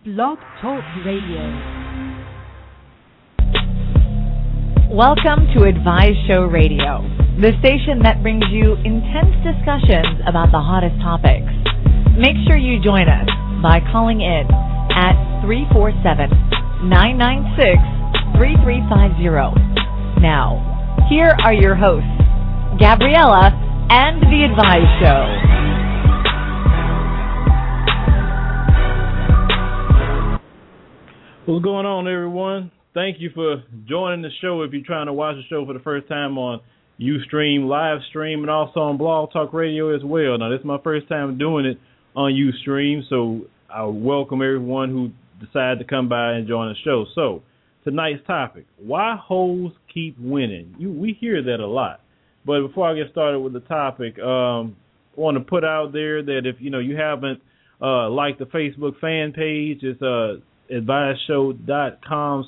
Blog Talk Radio. Welcome to Advise Show Radio, the station that brings you intense discussions about the hottest topics. Make sure you join us by calling in at 347-996-3350. Now, here are your hosts, Gabriella and The Advise Show. What's going on, everyone? Thank you for joining the show. If you're trying to watch the show for the first time on Ustream, live stream, and also on Blog Talk Radio as well. Now, this is my first time doing it on Ustream, so I welcome everyone who decided to come by and join the show. So, tonight's topic, why hoes keep winning? We hear that a lot. But before I get started with the topic, I want to put out there that if you haven't liked the Facebook fan page, it's adviseshow.com/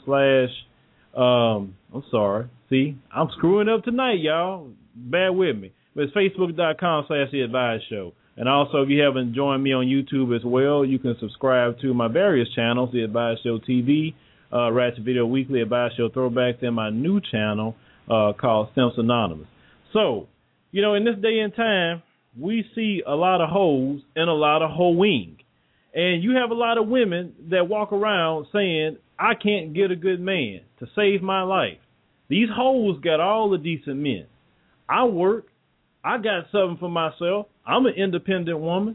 I'm sorry. See, I'm screwing up tonight, y'all. Bear with me. But it's facebook.com/ The Advise Show. And also, if you haven't joined me on YouTube as well, you can subscribe to my various channels, The Advise Show TV, Ratchet Video Weekly, Advise Show Throwbacks, and my new channel called Simps Anonymous. So, in this day and time, we see a lot of hoes and a lot of hoeing. And you have a lot of women that walk around saying, I can't get a good man to save my life. These hoes got all the decent men. I work. I got something for myself. I'm an independent woman.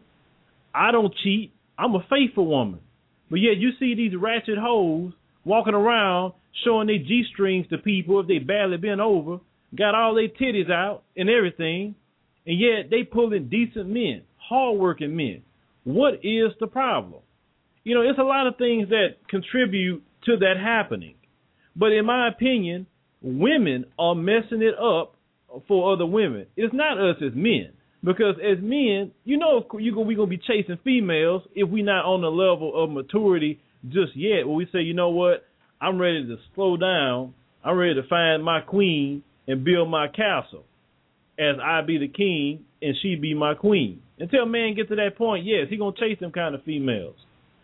I don't cheat. I'm a faithful woman. But yet you see these ratchet hoes walking around showing their G-strings to people if they badly bent over, got all their titties out and everything, and yet they pulling decent men, hardworking men. What is the problem? It's a lot of things that contribute to that happening. But in my opinion, women are messing it up for other women. It's not us as men. Because as men, we're going to be chasing females if we're not on the level of maturity just yet. Where we say, you know what, I'm ready to slow down. I'm ready to find my queen and build my castle as I be the king and she be my queen. Until a man gets to that point, yes, he's going to chase them kind of females.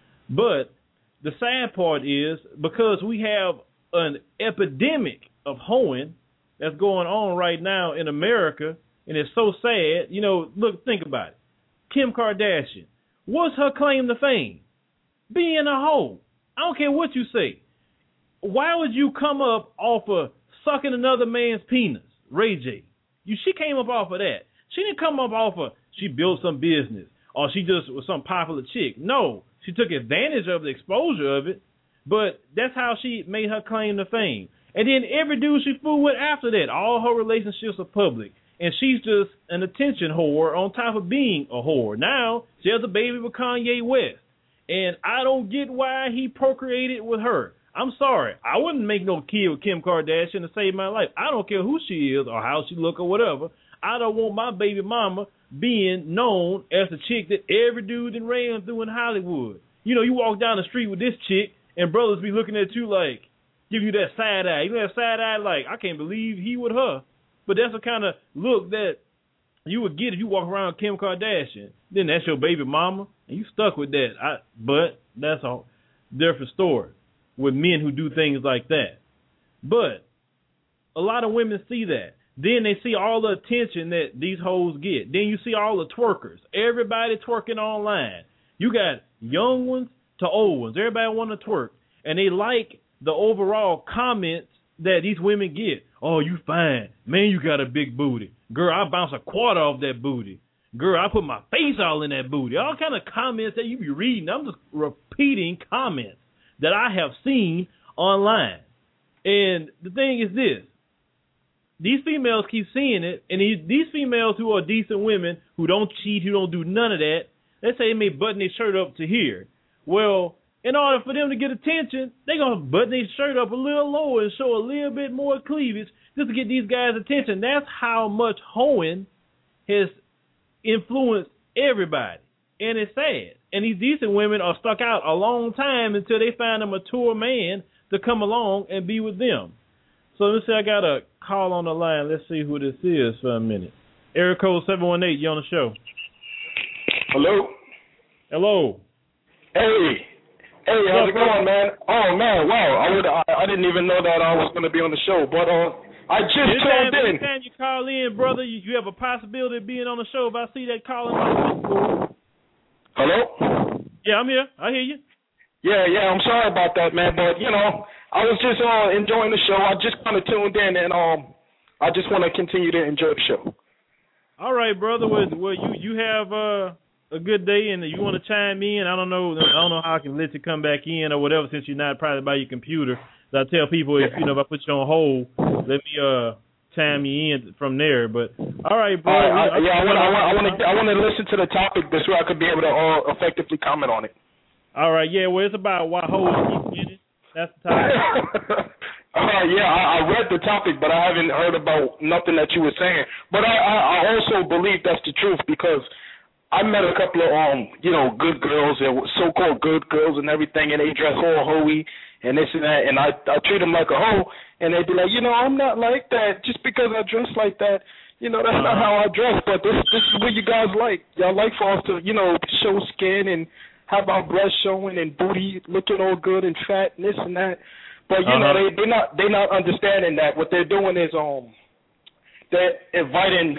But the sad part is because we have an epidemic of hoeing that's going on right now in America, and it's so sad. Look, think about it. Kim Kardashian, what's her claim to fame? Being a hoe. I don't care what you say. Why would you come up off of sucking another man's penis, Ray J? She came up off of that. She didn't come up off of she built some business or she just was some popular chick. No, she took advantage of the exposure of it, but that's how she made her claim to fame. And then every dude she fooled with after that, all her relationships are public. And she's just an attention whore on top of being a whore. Now, she has a baby with Kanye West. And I don't get why he procreated with her. I'm sorry. I wouldn't make no kid with Kim Kardashian to save my life. I don't care who she is or how she look or whatever. I don't want my baby mama being known as the chick that every dude in ran through in Hollywood. You walk down the street with this chick and brothers be looking at you like, give you that side eye. That side eye like, I can't believe he with her. But that's the kind of look that you would get if you walk around Kim Kardashian. Then that's your baby mama, and you stuck with that. But that's a different story with men who do things like that. But a lot of women see that. Then they see all the attention that these hoes get. Then you see all the twerkers. Everybody twerking online. You got young ones to old ones. Everybody want to twerk. And they like the overall comments that these women get. Oh, you fine. Man, you got a big booty. Girl, I bounce a quarter off that booty. Girl, I put my face all in that booty. All kind of comments that you be reading. I'm just repeating comments that I have seen online. And the thing is this. These females keep seeing it, and these females who are decent women, who don't cheat, who don't do none of that, let's say they may button their shirt up to here. Well, in order for them to get attention, they're going to button their shirt up a little lower and show a little bit more cleavage just to get these guys' attention. That's how much hoeing has influenced everybody, and it's sad. And these decent women are stuck out a long time until they find a mature man to come along and be with them. So let's say I got a call on the line. Let's see who this is for a minute. Area code 718, you on the show. Hello. Hello. Hey, how it going, man? Oh man, wow! I didn't even know that I was going to be on the show, but I just tuned in. Anytime you call in, brother, you have a possibility of being on the show. If I see that calling, hello? Yeah, I'm here. I hear you. Yeah, I'm sorry about that, man, but I was just enjoying the show. I just kind of tuned in, and I just want to continue to enjoy the show. All right, brother. Well, you have a good day, and you want to chime in. I don't know how I can let you come back in or whatever, since you're not probably by your computer. So I tell people if I put you on hold, let me chime you in from there. But all right, bro. I want to listen to the topic this way I could be able to effectively comment on it. All right, yeah. Well, it's about why hoes keep getting. That's the topic. I read the topic, but I haven't heard about nothing that you were saying. But I also believe that's the truth, because I met a couple of good girls, so-called good girls and everything, and they dress all hoey and this and that, and I treat them like a hoe, and they'd be like, I'm not like that just because I dress like that. That's not how I dress, but this is what you guys like. Y'all like for us to, show skin and have our breasts showing and booty looking all good and fat and this and that. But they're not understanding that what they're doing is they're inviting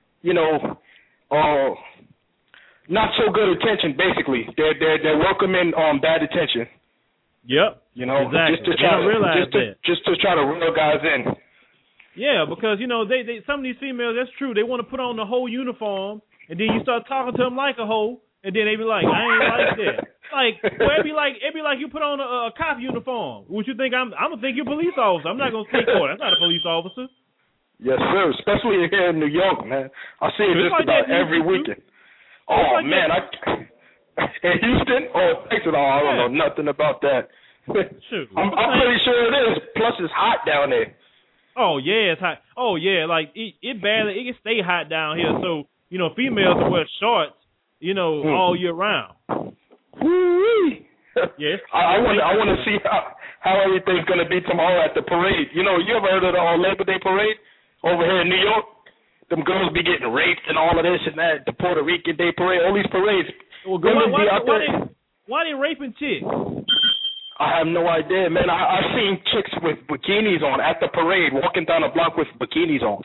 not so good attention. Basically, they're welcoming bad attention. Yep. Exactly. Just to try to reel guys in. Yeah, because they some of these females, that's true. They want to put on the whole uniform, and then you start talking to them like a hoe, and then they be like, I ain't like that. It'd be like you put on a cop uniform. Would you think I'm gonna think you're a police officer? I'm not gonna take for it. I'm not a police officer. Yes, sir. Especially here in New York, man. I see it just about every weekend. Oh man, in Houston or Texas? Oh, I don't know nothing about that. Shoot. I'm pretty sure it is. Plus, it's hot down there. Oh yeah, it's hot. Oh yeah, like it can stay hot down here. So females will wear shorts, all year round. Woo-wee. Yes. I want to see how everything's gonna be tomorrow at the parade. You ever heard of the Labor Day parade over here in New York? Them girls be getting raped and all of this and that. The Puerto Rican Day parade, all these parades. Well, why they raping chicks? I have no idea, man. I've seen chicks with bikinis on at the parade, walking down the block with bikinis on.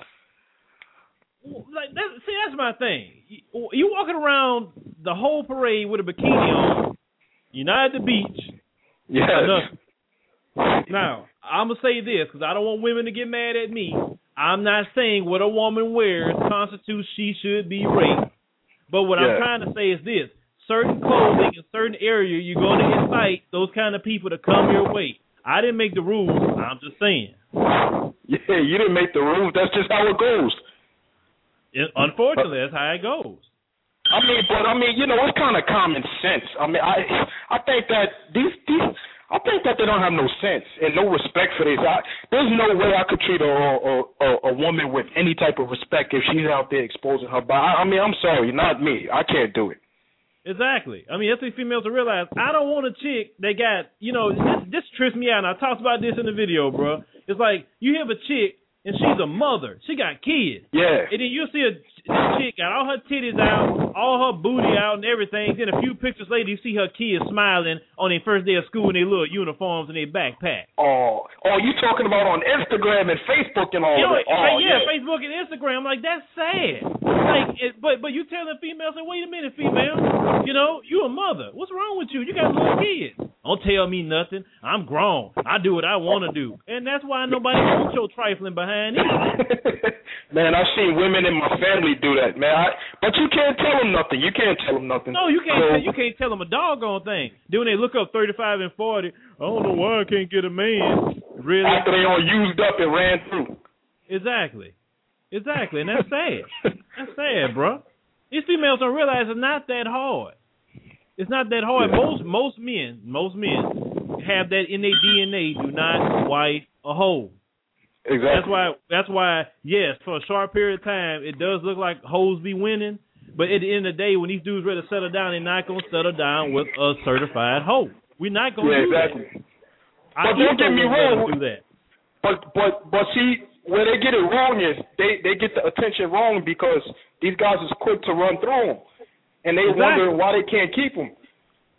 That's my thing. You walking around the whole parade with a bikini on. You're not at the beach. Yeah. Now, I'm going to say this, because I don't want women to get mad at me. I'm not saying what a woman wears constitutes she should be raped. But what I'm trying to say is this. Certain clothing in certain area, you're going to incite those kind of people to come your way. I didn't make the rules. I'm just saying. Yeah, you didn't make the rules. That's just how it goes. Unfortunately, that's how it goes. It's kind of common sense. I think that I think that they don't have no sense and no respect for this. There's no way I could treat a woman with any type of respect if she's out there exposing her body. I'm sorry, not me. I can't do it. Exactly. That's what females will realize. I don't want a chick that got, this trips me out, and I talked about this in the video, bro. It's like, you have a chick, and she's a mother. She got kids. Yeah. And then you'll see a chick got all her titties out, all her booty out and everything. Then a few pictures later, you see her kids smiling on their first day of school in their little uniforms and their backpack. Oh, you talking about on Instagram and Facebook and all that? Yeah, Facebook and Instagram. Like, that's sad. But you telling females, say, wait a minute, female. You a mother. What's wrong with you? You got little kids. Don't tell me nothing. I'm grown. I do what I want to do. And that's why nobody wants your trifling behind either. Man, I've seen women in my family do that, man. But you can't tell them nothing. You can't tell them nothing. No, you can't. You can't tell them a doggone thing. Then when they look up 35 and 40, I don't know why I can't get a man. Really? After they all used up and ran through. Exactly, and that's sad. That's sad, bro. These females don't realize it's not that hard. It's not that hard. Most men have that in their DNA. Do not wife a hoe. Exactly. That's why, yes, for a short period of time, it does look like hoes be winning. But at the end of the day, when these dudes ready to settle down, they're not going to settle down with a certified hoe. We're not going to do exactly. that. But don't get me wrong. Do that. But see, where they get it wrong is they get the attention wrong because these guys is quick to run through them. And they wonder why they can't keep them.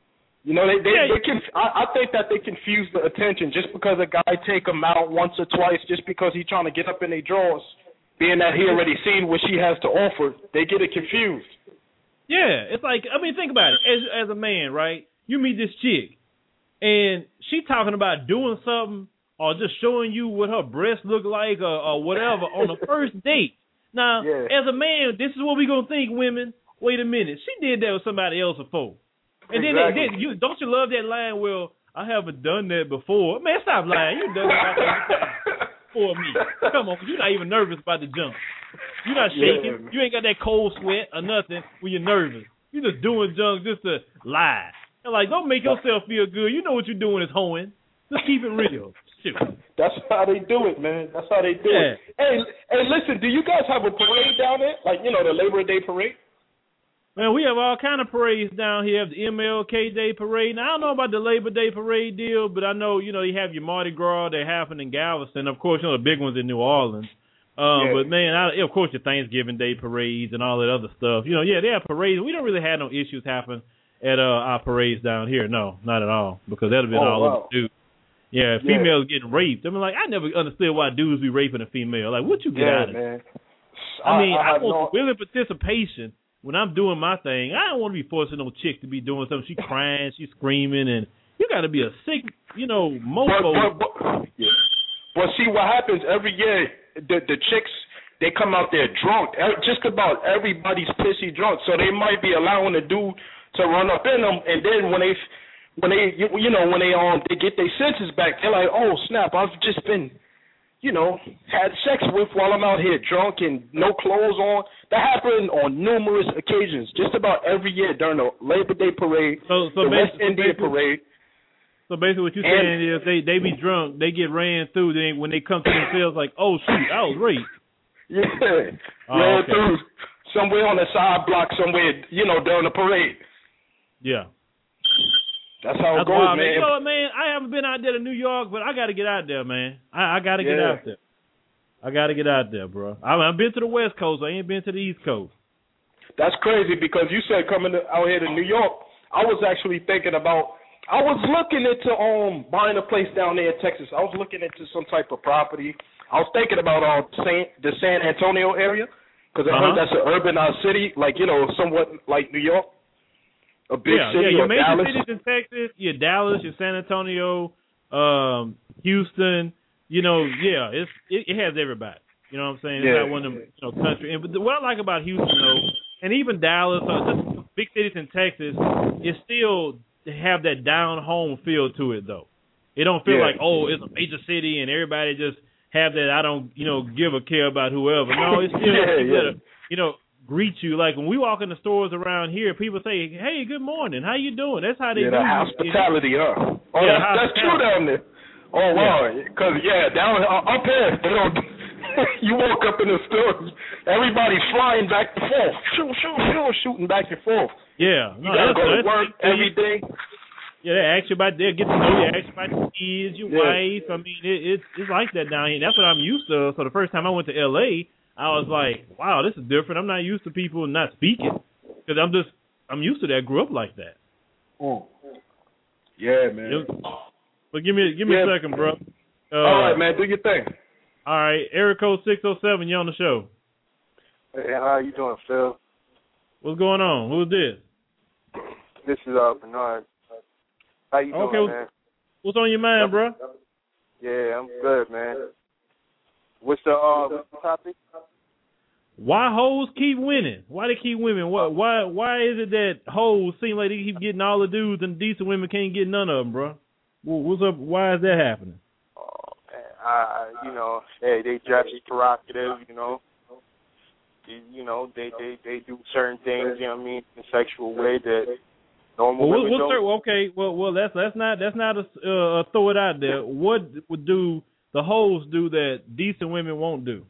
You know, I think that they confuse the attention just because a guy take them out once or twice just because he's trying to get up in their drawers, being that he already seen what she has to offer, they get it confused. Yeah, it's like, I mean, think about it. As a man, right, you meet this chick, and she talking about doing something or just showing you what her breasts look like or whatever on the first date. Now, as a man, this is what we going to think, women. Wait a minute. She did that with somebody else before. And exactly. then don't you love that line, well, I haven't done that before. Man, stop lying. You done that before me. Come on, you're not even nervous about the jump. You're not shaking. You ain't got that cold sweat or nothing when you're nervous. You're just doing junk just to lie. And like, don't make yourself feel good. You know what you're doing is hoeing. Just keep it real. Shoot. That's how they do it, man. That's how they do it. Hey, listen, do you guys have a parade down there? Like, you know, the Labor Day parade? Man, we have all kind of parades down here. The MLK Day parade. Now, I don't know about the Labor Day parade deal, but I know, you know, you have your Mardi Gras. They happen in Galveston. Of course, you know, the big ones in New Orleans. But, man, of course, your Thanksgiving Day parades and all that other stuff. You know, they have parades. We don't really have no issues happen at our parades down here. No, not at all, because that would have been all over the dudes. Yeah, females getting raped. I mean, like, I never understood why dudes be raping a female. Like, what you get out of it? Man. I mean, I want willing participation. When I'm doing my thing, I don't want to be forcing no chick to be doing something. She crying, she screaming, and you got to be a sick, you know, mofo. Well, see, what happens every year, the chicks, they come out there drunk. Just about everybody's pissy drunk, so they might be allowing the dude to run up in them, and then when they get their senses back, they're like, oh snap, I've just been, you know, had sex with while I'm out here drunk and no clothes on. That happened on numerous occasions, just about every year during the Labor Day parade, the West Indian parade. So basically what you're saying is they be drunk, they get ran through, then when they come to themselves like, oh, shoot, I was raped. Yeah, ran through somewhere on the side block somewhere, you know, during the parade. Yeah. That's how it goes, wild, man. You know what, man? I haven't been out there to New York, but I got to get out there, man. I got to get out there. I got to get out there, bro. I've been to the West Coast. I ain't been to the East Coast. That's crazy because you said coming out here to New York. I was actually thinking about. I was looking into buying a place down there in Texas. I was looking into some type of property. I was thinking about the San Antonio area because I heard that's an urbanized city, like, you know, somewhat like New York. A big city, your major Dallas. cities in Texas, your Dallas, your San Antonio, Houston. You know, it has everybody. You know what I'm saying? It's not one of them, you know, country. But what I like about Houston, though, and even Dallas, just big cities in Texas, is still have that down home feel to it, though. It don't feel like, oh, it's a major city and everybody just have that I don't, you know, give a care about whoever. No, it's still that, you know, greet you. Like when we walk in the stores around here, people say, hey, good morning. How you doing? That's how they do the hospitality, huh? Oh, that's true down there. Oh, wow. Because, down up here, they don't, you walk up in the store, everybody's flying back and forth. Shooting back and forth. Yeah. You got to go to work every day. Yeah, they ask you about, they'll get to know you, ask you about your kids, your wife. I mean, it's like that down here. That's what I'm used to. So the first time I went to L.A., I was like, wow, this is different. I'm not used to people not speaking because I'm used to that. I grew up like that. Yeah, man. But give me a second, bro. All right, man. Do your thing. All right. Area code 607, you on the show. Hey, how you doing, Phil? What's going on? Who's this? This is Bernard. How you doing, man? What's on your mind, bro? Yeah, I'm good, man. What's the topic? Why hoes keep winning? Why they keep winning? Why is it that hoes seem like they keep getting all the dudes and decent women can't get none of them, bro? What's up? Why is that happening? Oh, man, you know, they dress provocative, you know. They do certain things, you know what I mean, in a sexual way that normal women don't. Okay, well, that's not a throw it out there. What would do the hoes do that decent women won't do?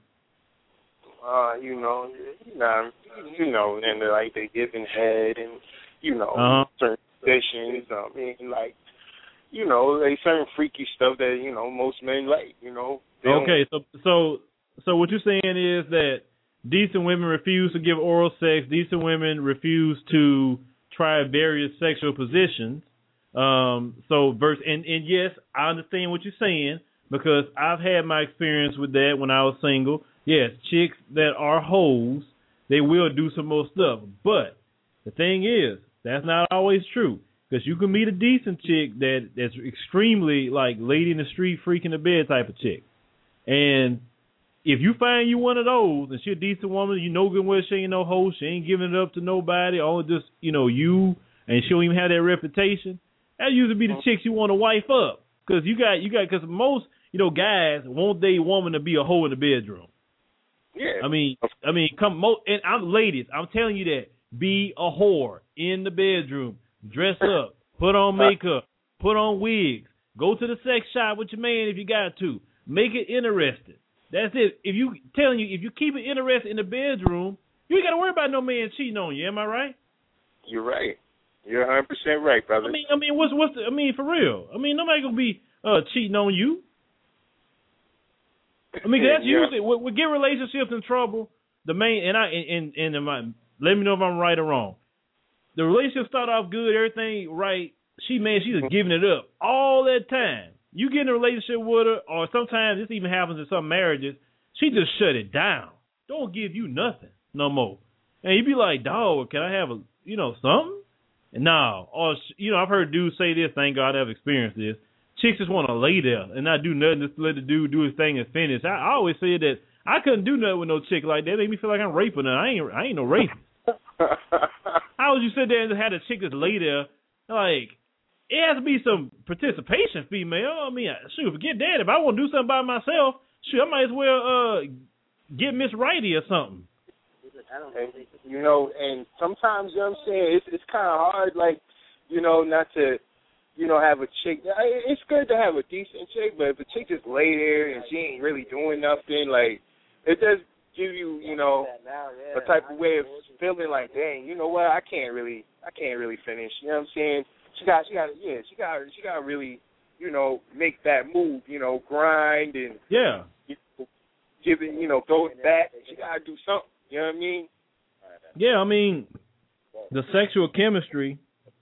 And like they giving head and certain positions. I mean, like, they certain freaky stuff that most men like. Okay, so what you're saying is that decent women refuse to give oral sex. Decent women refuse to try various sexual positions. And yes, I understand what you're saying because I've had my experience with that when I was single. Yes, chicks that are hoes, they will do some more stuff. But the thing is, that's not always true because you can meet a decent chick that's extremely like lady in the street, freak in the bed type of chick. And if you find you one of those and she a decent woman, you know good well she ain't no hoe, she ain't giving it up to nobody, only just, you, and she don't even have that reputation, that usually be the chicks you want to wife up. Because because most, guys want their woman to be a hoe in the bedroom. Yeah. Ladies, I'm telling you that. Be a whore in the bedroom. Dress up. Put on makeup. Put on wigs. Go to the sex shop with your man if you got to. Make it interesting. That's it. If you keep it interesting in the bedroom, you ain't got to worry about no man cheating on you. Am I right? You're right. You're 100% right, brother. For real. Nobody gonna be cheating on you. That's usually what get relationships in trouble. The main let me know if I'm right or wrong. The relationship start off good, everything right. She's just giving it up all that time. You get in a relationship with her, or sometimes this even happens in some marriages. She just shut it down. Don't give you nothing no more. And you be like, dog, can I have something? And no, or I've heard dudes say this. Thank God I've experienced this. Chicks just want to lay there and not do nothing, just let the dude do his thing and finish. I always say that I couldn't do nothing with no chick like that. It made me feel like I'm raping her. I ain't no rapist. How would you sit there and have a chick just lay there? Like, it has to be some participation, female. Forget that. If I want to do something by myself, I might as well get Miss Righty or something. And sometimes, I'm saying, it's kind of hard, like, not to, have a chick. It's good to have a decent chick, but if a chick just lay there and she ain't really doing nothing, like, it does give you, a type of way of feeling like, dang, you know what, I can't really finish. You know what I'm saying? She got to really, make that move, grind and give it, throw it back. She got to do something. You know what I mean? Yeah, the sexual chemistry,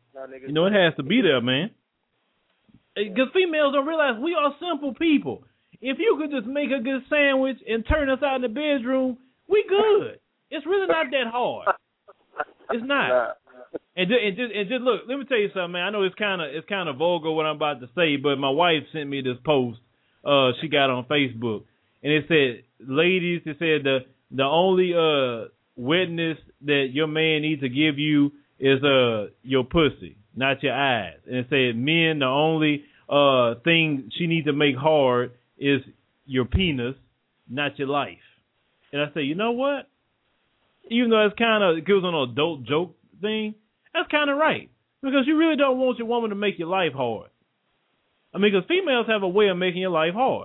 it has to be there, man. Because females don't realize we are simple people. If you could just make a good sandwich and turn us out in the bedroom, we good. It's really not that hard. It's not. And just look, let me tell you something, man. I know it's kind of vulgar what I'm about to say, but my wife sent me this post she got on Facebook, and it said, ladies, it said the only witness that your man needs to give you is your pussy, not your eyes. And it said, men, the only thing she needs to make hard is your penis, not your life. And I say, you know what? Even though it goes on an adult joke thing, that's kind of right. Because you really don't want your woman to make your life hard. Because females have a way of making your life hard.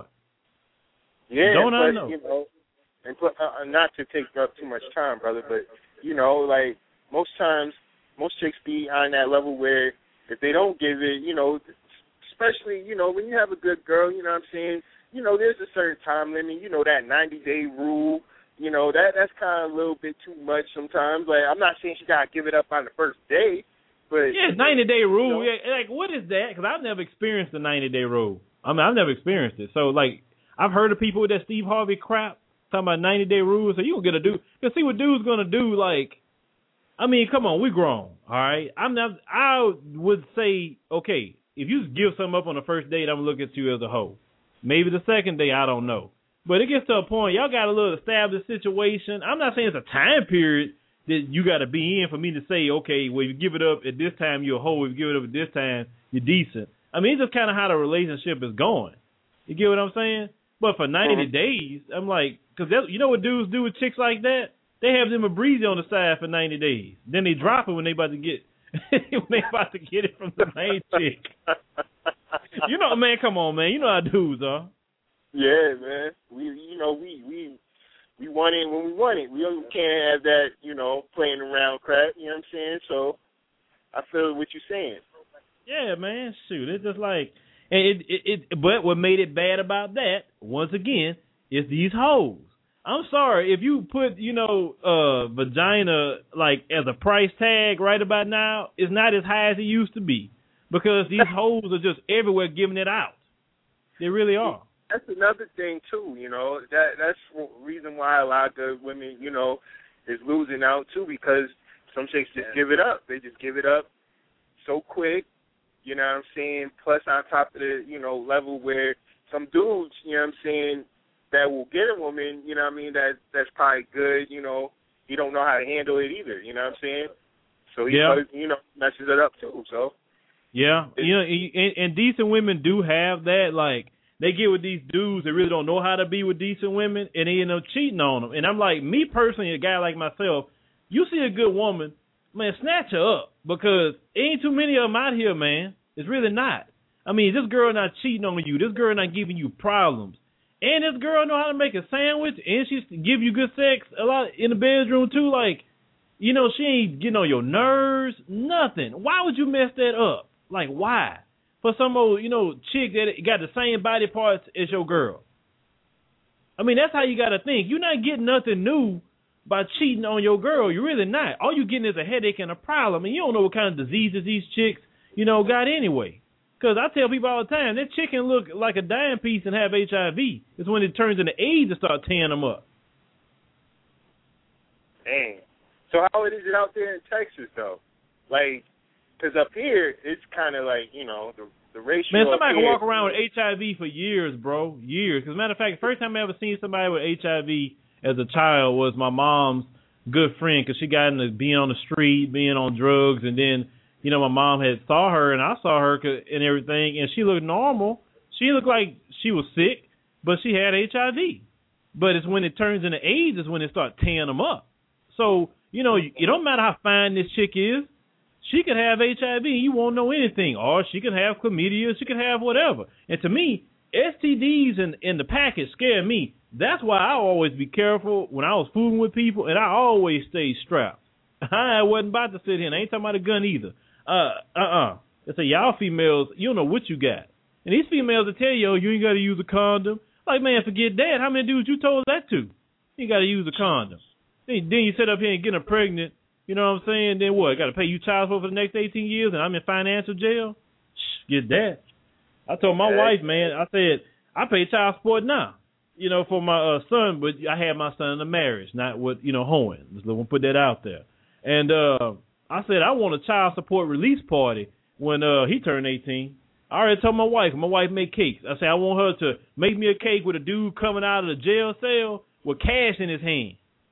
Yeah, don't but, I know? And not to take up too much time, brother, but, like, most times, most chicks be on that level where if they don't give it, especially, when you have a good girl, you know what I'm saying, there's a certain time limit, that 90-day rule, that's kind of a little bit too much sometimes. Like, I'm not saying she got to give it up on the first day, but... Yeah, 90-day rule. Yeah, like, what is that? Because I've never experienced the 90-day rule. I've never experienced it. So, like, I've heard of people with that Steve Harvey crap talking about 90-day rules. So you don't get a dude. Because see what dude's going to do, like... come on, we grown, all right? I would say, okay, if you give something up on the first date, I'm going to look at you as a hoe. Maybe the second day, I don't know. But it gets to a point, y'all got a little established situation. I'm not saying it's a time period that you got to be in for me to say, okay, well, you give it up at this time, you're a hoe. If you give it up at this time, you're decent. It's just kind of how the relationship is going. You get what I'm saying? But for 90 days, I'm like, because you know what dudes do with chicks like that? They have them a breezy on the side for 90 days. Then they drop it when they about to get it from the main chick. Man, come on, man. You know how dudes are. Yeah, man. We want it when we want it. We can't have that, playing around crap. You know what I'm saying? So I feel what you're saying. Yeah, man. Shoot, it's just like, but what made it bad about that, once again, is these hoes. I'm sorry, if you put, vagina, like, as a price tag right about now, it's not as high as it used to be. because these hoes are just everywhere giving it out. They really are. That's another thing too, you know. That's the reason why a lot of the women, you know, is losing out too, because some chicks just give it up. They just give it up so quick, you know what I'm saying? Plus on top of the, you know, level where some dudes, you know what I'm saying, that will get a woman, you know what I mean, that's probably good, you know, he don't know how to handle it either, you know what I'm saying? So he, you know, messes it up too, so. Yeah, you know, and decent women do have that, like, they get with these dudes that really don't know how to be with decent women, and they end up cheating on them. And I'm like, me personally, a guy like myself, you see a good woman, man, snatch her up, because ain't too many of them out here, man. It's really not. I mean, this girl not cheating on you. This girl not giving you problems. And this girl know how to make a sandwich, and she give you good sex a lot in the bedroom, too. Like, you know, she ain't getting on your nerves, nothing. Why would you mess that up? Like, why? For some old, you know, chick that got the same body parts as your girl. I mean, that's how you got to think. You're not getting nothing new by cheating on your girl. You're really not. All you're getting is a headache and a problem. And you don't know what kind of diseases these chicks, you know, got anyway. Because I tell people all the time, that chick can look like a dime piece and have HIV. It's when it turns into AIDS to start tearing them up. Dang. So how is it out there in Texas, though? Like, because up here, it's kind of like, you know, the ratio. Man, somebody can walk around with HIV for years, bro. Years. As a matter of fact, the first time I ever seen somebody with HIV as a child was my mom's good friend, because she got into being on the street, being on drugs, and then, you know, my mom had saw her, and I saw her and everything, and she looked normal. She looked like she was sick, but she had HIV. But it's when it turns into AIDS is when it starts tearing them up. So, you know, it don't matter how fine this chick is. She could have HIV and you won't know anything. Or she could have chlamydia. She could have whatever. And to me, STDs in the package scare me. That's why I always be careful when I was fooling with people, and I always stay strapped. I wasn't about to sit here. And I ain't talking about a gun either. It's a y'all females, you don't know what you got. And these females will tell you, oh, you ain't got to use a condom. Like, man, forget that. How many dudes you told that to? You got to use a condom. Then you sit up here and get her pregnant. You know what I'm saying? Then what? Got to pay you child support for the next 18 years and I'm in financial jail? Get that. I told my wife, man, I said, I pay child support now, you know, for my son, but I had my son in a marriage, not with, you know, hoeing. Just want to put that out there. And I said, I want a child support release party when he turned 18. I already told my wife made cakes. I said, I want her to make me a cake with a dude coming out of the jail cell with cash in his hand.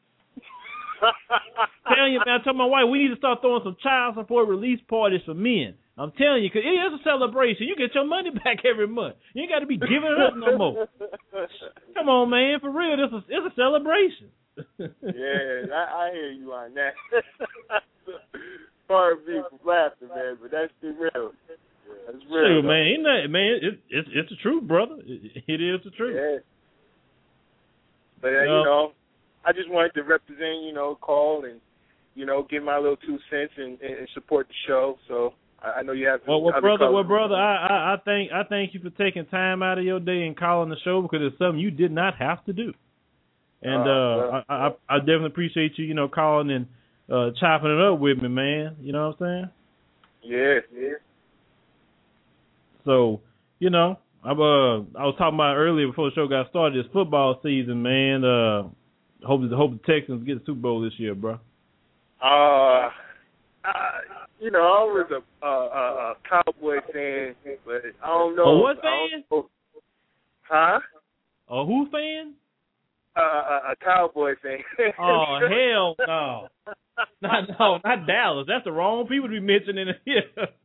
Telling you, man, I told my wife we need to start throwing some child support release parties for men. I'm telling you, because it is a celebration. You get your money back every month. You ain't got to be giving it up no more. Come on, man, for real, it's a celebration. Yeah, I hear you on that. Pardon me for laughing, man, but that's the real. That's real, man. Ain't that, man? It's the truth, brother. It is the truth. Yeah. But you know, I just wanted to represent, you know, call and, you know, give my little 2 cents and support the show. So I know you have. Well, brother, I thank you for taking time out of your day and calling the show, because it's something you did not have to do. And I definitely appreciate you, you know, calling and chopping it up with me, man. You know what I'm saying? Yeah. So, you know, I was talking about earlier before the show got started, this football season, man. Hope the Texans get the Super Bowl this year, bro. You know, I was a Cowboy fan, but I don't know. Oh, what fan? Huh? Oh, who fan? A Cowboy fan. Oh, hell no. Not Dallas. That's the wrong people to be mentioning here.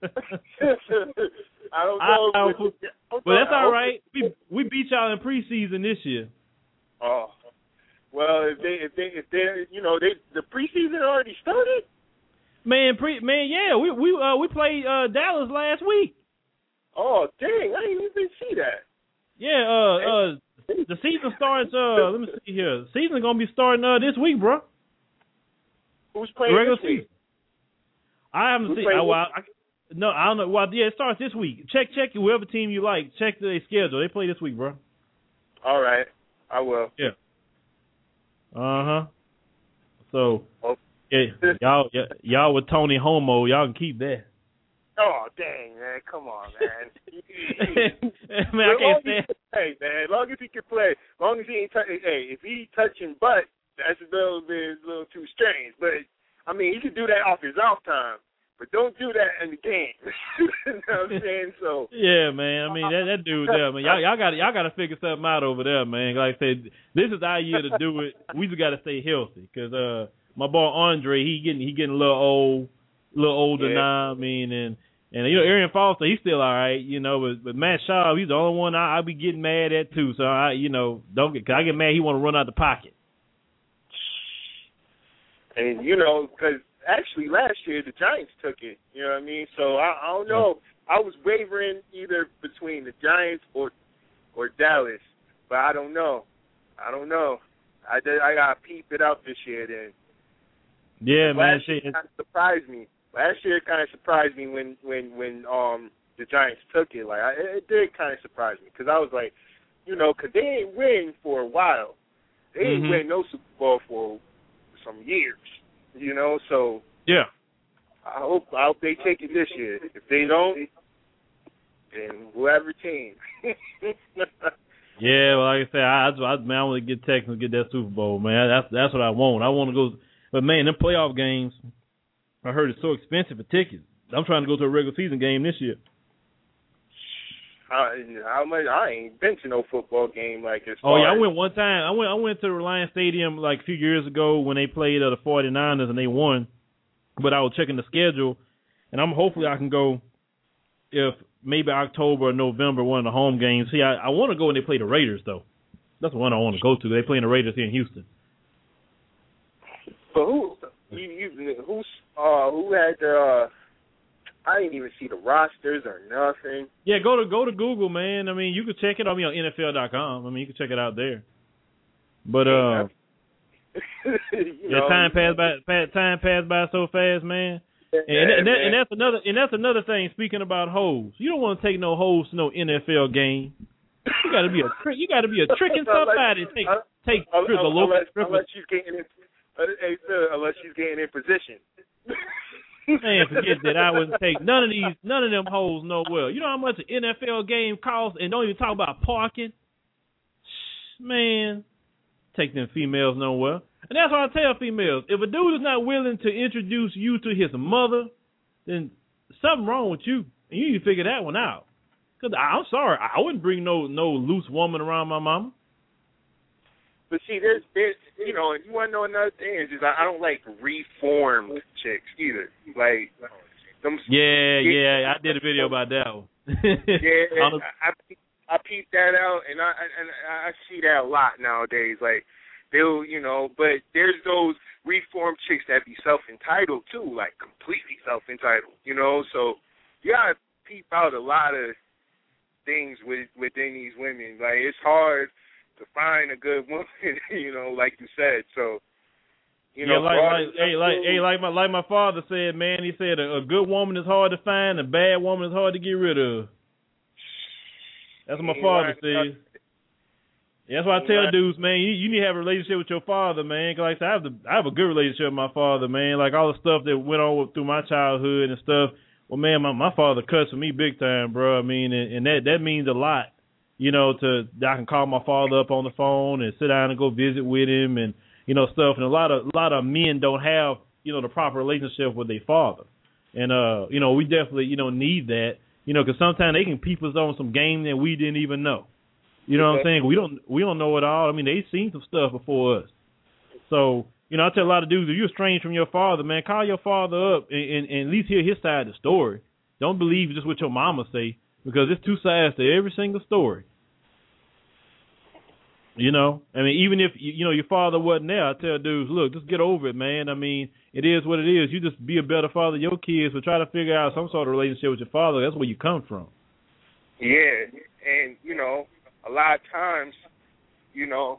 I don't know. But that's all right. We beat y'all in preseason this year. Oh. Well, if they you know, the preseason already started. Man, yeah, we played Dallas last week. Oh, dang, I didn't even see that. Yeah, the season starts. Let me see here. The season's gonna be starting this week, bro. Who's playing this week? I haven't seen. No, I don't know. Well, yeah, it starts this week. Check whoever team you like. Check their schedule. They play this week, bro. All right, I will. Yeah. So, yeah, y'all with Tony Homo, y'all can keep that. Oh, dang, man. Come on, man. Man, I can't stand. Hey, man, as long as he can play, as long as he ain't if he touching butt, that's a little too strange. But, I mean, he can do that off his off time. But don't do that in the game. You know what I'm saying? So yeah, man. I mean, that dude there, man. Y'all got to figure something out over there, man. Like I said, this is our year to do it. We just got to stay healthy because my boy Andre, he getting a little older now. I mean, and you know, Arian Foster, he's still all right. You know, but Matt Shaw, he's the only one I be getting mad at too. So I cause I get mad. He want to run out the pocket. And you know, because actually last year the Giants took it. You know what I mean? So I don't know. I was wavering either between the Giants or Dallas, but I don't know. I gotta peep it out this year then. Yeah, man. Last year kind of surprised me. Last year it kind of surprised me when the Giants took it. Like it did kind of surprise me because I was like, you know, because they didn't win for a while. They didn't win no Super Bowl for some years. You know, so yeah. I hope they take it this year. If they don't, then whoever team. Yeah, well, like I said, I want to get Texans get that Super Bowl, man. That's what I want. I want to go, but man, them playoff games, I heard it's so expensive for tickets. I'm trying to go to a regular season game this year. How much? I ain't been to no football game like this. Oh yeah, I went one time. I went to the Reliance Stadium like a few years ago when they played the 49ers and they won. But I was checking the schedule, and hopefully I can go if maybe October or November, one of the home games. See, I want to go when they play the Raiders though. That's the one I want to go to. They playing the Raiders here in Houston. But who had the? I didn't even see the rosters or nothing. Yeah, go to Google, man. I mean, you can check it on NFL.com. I mean, you can check it out there. But time passed by so fast, man. And that's another thing. Speaking about hoes, you don't want to take no hoes to no NFL game. You got to be a tricking somebody. Take the local unless she's getting in position. Man, forget that. I wouldn't take none of them hoes nowhere. You know how much an NFL game costs, and don't even talk about parking. Man, take them females nowhere. And that's what I tell females. If a dude is not willing to introduce you to his mother, then something wrong with you. And you need to figure that one out. Because I'm sorry, I wouldn't bring no loose woman around my mama. But see, there's you know, and you want to know another thing is I don't like reformed chicks either. Like them. Yeah, I did a video about that one. Yeah, I peeped that out, and I see that a lot nowadays. Like they'll, you know, but there's those reformed chicks that be self-entitled too, like completely self-entitled. You know, so you gotta peep out a lot of things within these women. Like it's hard to find a good woman, you know, like you said. So, you know, like my father said, man. He said a good woman is hard to find, a bad woman is hard to get rid of. That's what my father said. That's why I tell dudes, man, you need to have a relationship with your father, man. Cause like I said, I have a good relationship with my father, man. Like all the stuff that went on through my childhood and stuff. Well, man, my father cuts for me big time, bro. I mean, and that means a lot. You know, I can call my father up on the phone and sit down and go visit with him and, you know, stuff. And a lot of men don't have, you know, the proper relationship with their father. And, you know, we definitely, you know, need that, you know, because sometimes they can peep us on some game that we didn't even know. You know what I'm saying? We don't know it all. I mean, they've seen some stuff before us. So, you know, I tell a lot of dudes, if you're estranged from your father, man, call your father up and at least hear his side of the story. Don't believe just what your mama say, because there's two sides to every single story. You know, I mean, even if, you know, your father wasn't there, I tell dudes, look, just get over it, man. I mean, it is what it is. You just be a better father to your kids, but try to figure out some sort of relationship with your father. That's where you come from. Yeah, and, you know, a lot of times, you know,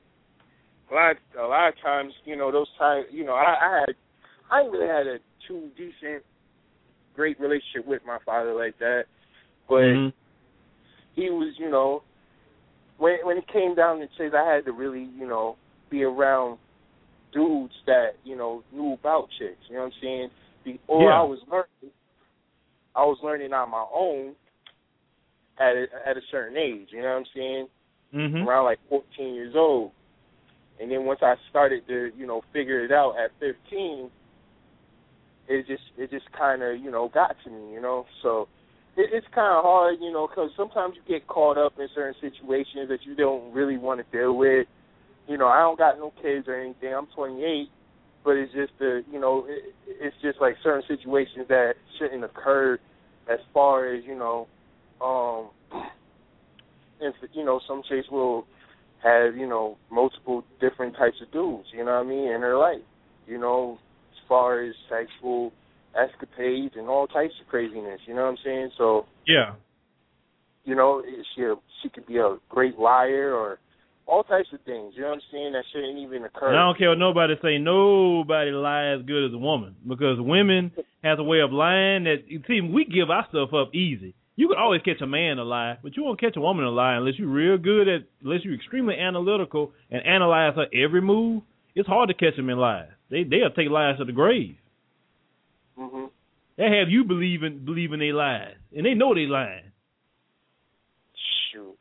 those times, you know, I ain't really had a too decent, great relationship with my father like that, but he was, you know, when it came down to chicks, I had to really, you know, be around dudes that, you know, knew about chicks. You know what I'm saying? I was learning. I was learning on my own at a certain age. You know what I'm saying? Mm-hmm. Around like 14 years old. And then once I started to, figure it out at 15, it just kind of, got to me, So it's kind of hard, because sometimes you get caught up in certain situations that you don't really want to deal with. I don't got no kids or anything. I'm 28, but it's just it's just like certain situations that shouldn't occur, as far as and some chicks will have multiple different types of dudes, in their life, as far as sexual escapades and all types of craziness. You know what I'm saying? So yeah, she could be a great liar or all types of things. You know what I'm saying? That shouldn't even occur. And I don't care what nobody say. Nobody lies as good as a woman, because women has a way of lying that, see, we give our stuff up easy. You can always catch a man to lie, but you won't catch a woman to lie unless you're extremely analytical and analyze her every move. It's hard to catch them in lies. They'll take lies to the grave. Mm-hmm. They have you believing they lies, and they know they lying. Shoot.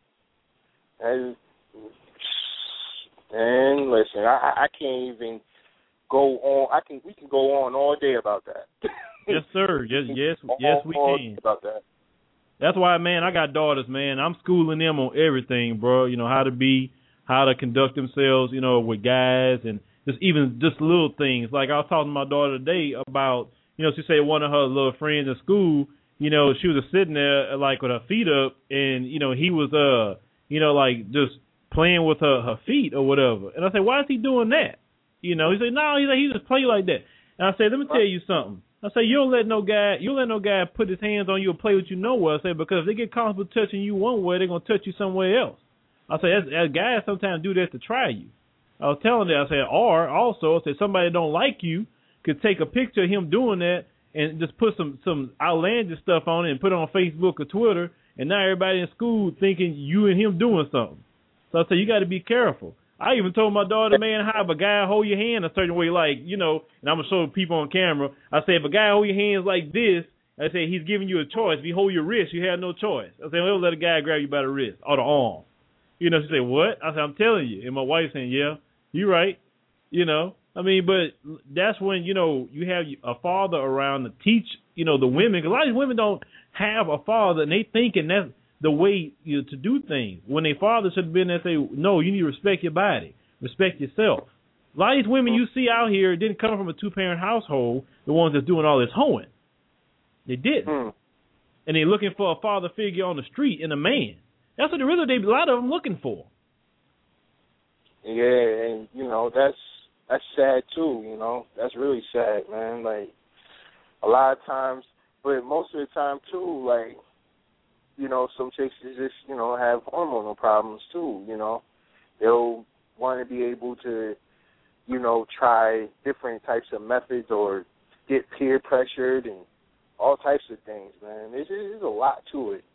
And listen, I can't even go on. We can go on all day about that. Yes, sir. Yes, we can. About that. That's why, man, I got daughters, man. I'm schooling them on everything, bro. How to conduct themselves, with guys, and just little things. Like I was talking to my daughter today about, she said one of her little friends in school, she was sitting there like with her feet up, and he was like just playing with her feet or whatever. And I said, why is he doing that? He said, no, he just play like that. And I said, let me tell you something. I say, you don't let no guy put his hands on you or play with you nowhere. I say, because if they get comfortable touching you one way, they're going to touch you somewhere else. I say, as guys sometimes do that to try you. I was telling them, I said, or also, I said, somebody that don't like you could take a picture of him doing that and just put some outlandish stuff on it and put it on Facebook or Twitter, and now everybody in school thinking you and him doing something. So I said, you got to be careful. I even told my daughter, man, how if a guy hold your hand a certain way, like, and I'm going to show people on camera. I said, if a guy hold your hands like this, I said, he's giving you a choice. If he hold your wrist, you have no choice. I said, well, let a guy grab you by the wrist or the arm. She said, what? I said, I'm telling you. And my wife saying, yeah, you're right. But that's when, you have a father around to teach, the women. Because a lot of these women don't have a father, and they thinking that's the way to do things. When their father should have been there and say, no, you need to respect your body, respect yourself. A lot of these women you see out here didn't come from a two-parent household, the ones that's doing all this hoeing. They didn't. And they're looking for a father figure on the street and a man. That's what a lot of them looking for. Yeah, and, that's sad, too, That's really sad, man. Like, a lot of times, but most of the time, too, like, some chicks just, have hormonal problems, too, They'll want to be able to, try different types of methods or get peer pressured and all types of things, man. There's a lot to it,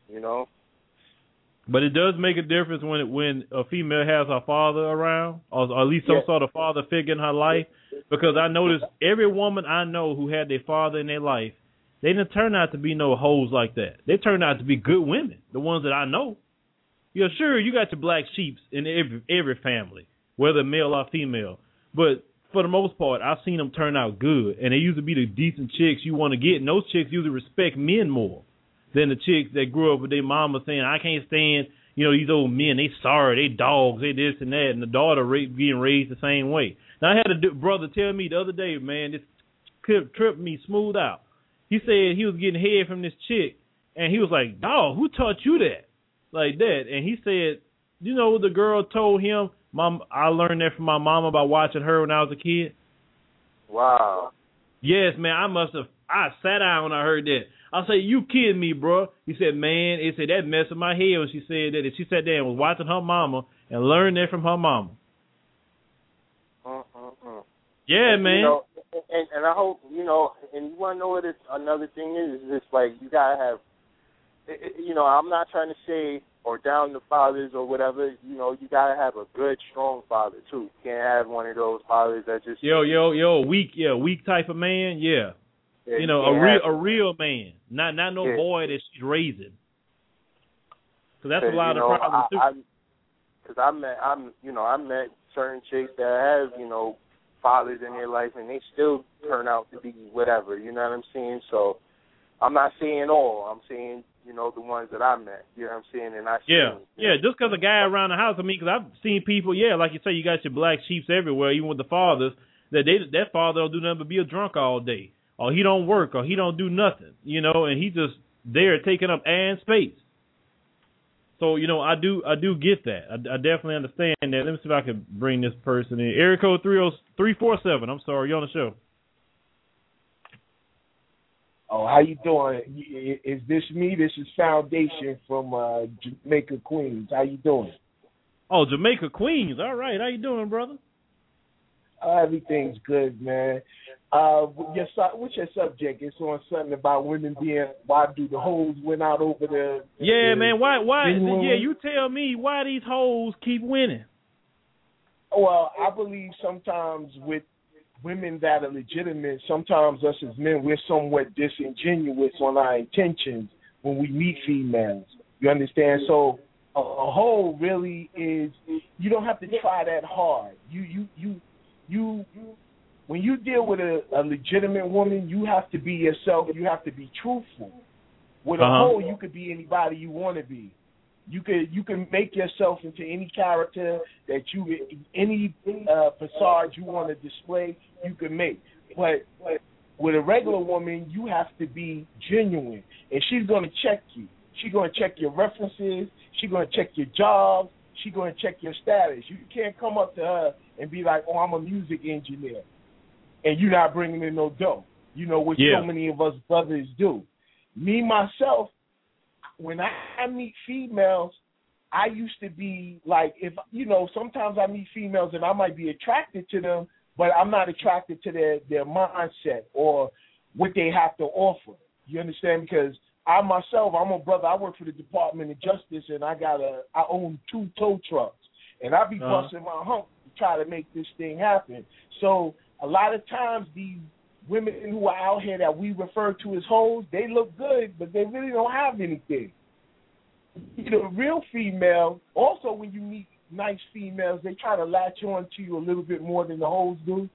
But it does make a difference when a female has her father around, or at least some sort of father figure in her life. Because I noticed every woman I know who had their father in their life, they didn't turn out to be no hoes like that. They turned out to be good women, the ones that I know. Sure, you got your black sheeps in every family, whether male or female. But for the most part, I've seen them turn out good. And they usually be the decent chicks you want to get. And those chicks usually respect men more than the chicks that grew up with their mama saying, I can't stand, these old men. They sorry, they dogs, they this and that. And the daughter being raised the same way. Now, I had a brother tell me the other day, man, this tripped me smooth out. He said he was getting head from this chick, and he was like, dog, who taught you that? Like that. And he said, the girl told him, Mom, I learned that from my mama by watching her when I was a kid. Wow. Yes, man, I sat down when I heard that. I said, you kidding me, bro? He said, man, it said that messed with my head when she said that. And she sat there and was watching her mama and learned that from her mama. Yeah, and, man. And I hope, and you want to know what another thing is? It's like you got to have, I'm not trying to say or down the fathers or whatever, you got to have a good, strong father, too. You can't have one of those fathers that just... Weak type of man, yeah. You know, a real man, not no boy that she's raising. So that's a lot of problems too. Because I met certain chicks that have, fathers in their life, and they still turn out to be whatever. You know what I'm saying? So I'm not saying all. I'm saying, the ones that I met. You know what I'm saying? And I just because a guy around the house, because I've seen people, like you say, you got your black sheeps everywhere, even with the fathers, that father don't do nothing but be a drunk all day, or he don't work, or he don't do nothing, and he just there taking up space. So, I do get that. I definitely understand that. Let me see if I can bring this person in. Area code 347. I'm sorry, you're on the show. Oh, how you doing? Is this me? This is Foundation from Jamaica, Queens. How you doing? Oh, Jamaica, Queens. All right. How you doing, brother? Everything's good, man. What's your subject? It's on something about women being, why do the hoes went out over the... Yeah, man, why? Yeah, you tell me why these hoes keep winning. Well, I believe sometimes with women that are legitimate, sometimes us as men, we're somewhat disingenuous on our intentions when we meet females. You understand? So a hoe really is, you don't have to try that hard. You when you deal with a legitimate woman, you have to be yourself. You have to be truthful. With a hoe, you could be anybody you want to be. You can make yourself into any character that any facade you want to display, you can make. But with a regular woman, you have to be genuine, and she's going to check you. She's going to check your references. She's going to check your jobs. She's going to check your status. You can't come up to her and be like, oh, I'm a music engineer, and you're not bringing in no dough, which so many of us brothers do. Me, myself, when I meet females, I used to be like, sometimes I meet females and I might be attracted to them, but I'm not attracted to their mindset or what they have to offer. You understand? Because I myself, I'm a brother. I work for the Department of Justice, and I own 2 tow trucks, and I be busting my hump to try to make this thing happen. So a lot of times these women who are out here that we refer to as hoes, they look good, but they really don't have anything. Real female, also when you meet nice females, they try to latch on to you a little bit more than the hoes do.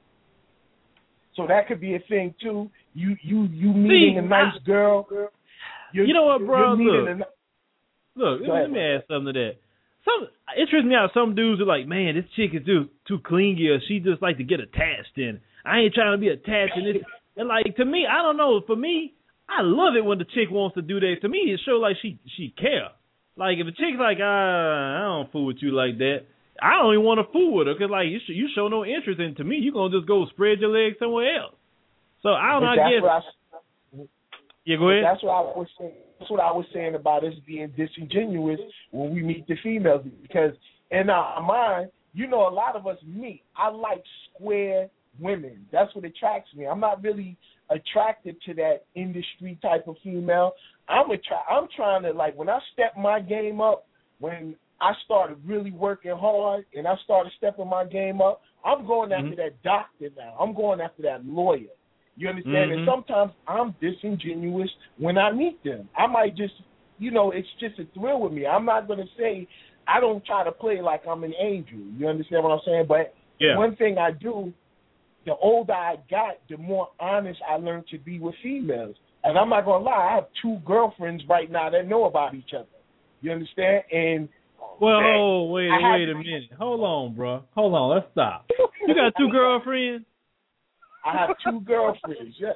So that could be a thing too. You meeting a nice girl. You know what, bro? Look, let me ask something to that. It trips me out. Some dudes are like, man, this chick is too clingy, or she just like to get attached, and I ain't trying to be attached. And like, to me, I don't know. For me, I love it when the chick wants to do that. To me, it shows like she care. Like, if a chick's like, I don't fool with you like that, I don't even want to fool with her, because like you show no interest in. To me, you gonna just go spread your legs somewhere else. So I don't know. I guess. Yeah, go ahead. That's what I was saying. That's what I was saying about us being disingenuous when we meet the females, because in our mind, a lot of us meet. I like square women. That's what attracts me. I'm not really attracted to that industry type of female. I'm trying to, like, when I step my game up, when I started really working hard and I started stepping my game up, I'm going after that doctor now. I'm going after that lawyer. You understand? And sometimes I'm disingenuous when I meet them. I might just, it's just a thrill with me. I'm not going to say, I don't try to play like I'm an angel. You understand what I'm saying? But one thing I do, the older I got, the more honest I learned to be with females. And I'm not going to lie, I have 2 girlfriends right now that know about each other. You understand? And wait a minute. Hold on, bro. Hold on. Let's stop. You got 2 girlfriends? I have 2 girlfriends, yeah.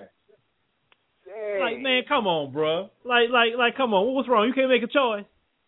Like, man, come on, bro. Like, come on. What's wrong? You can't make a choice.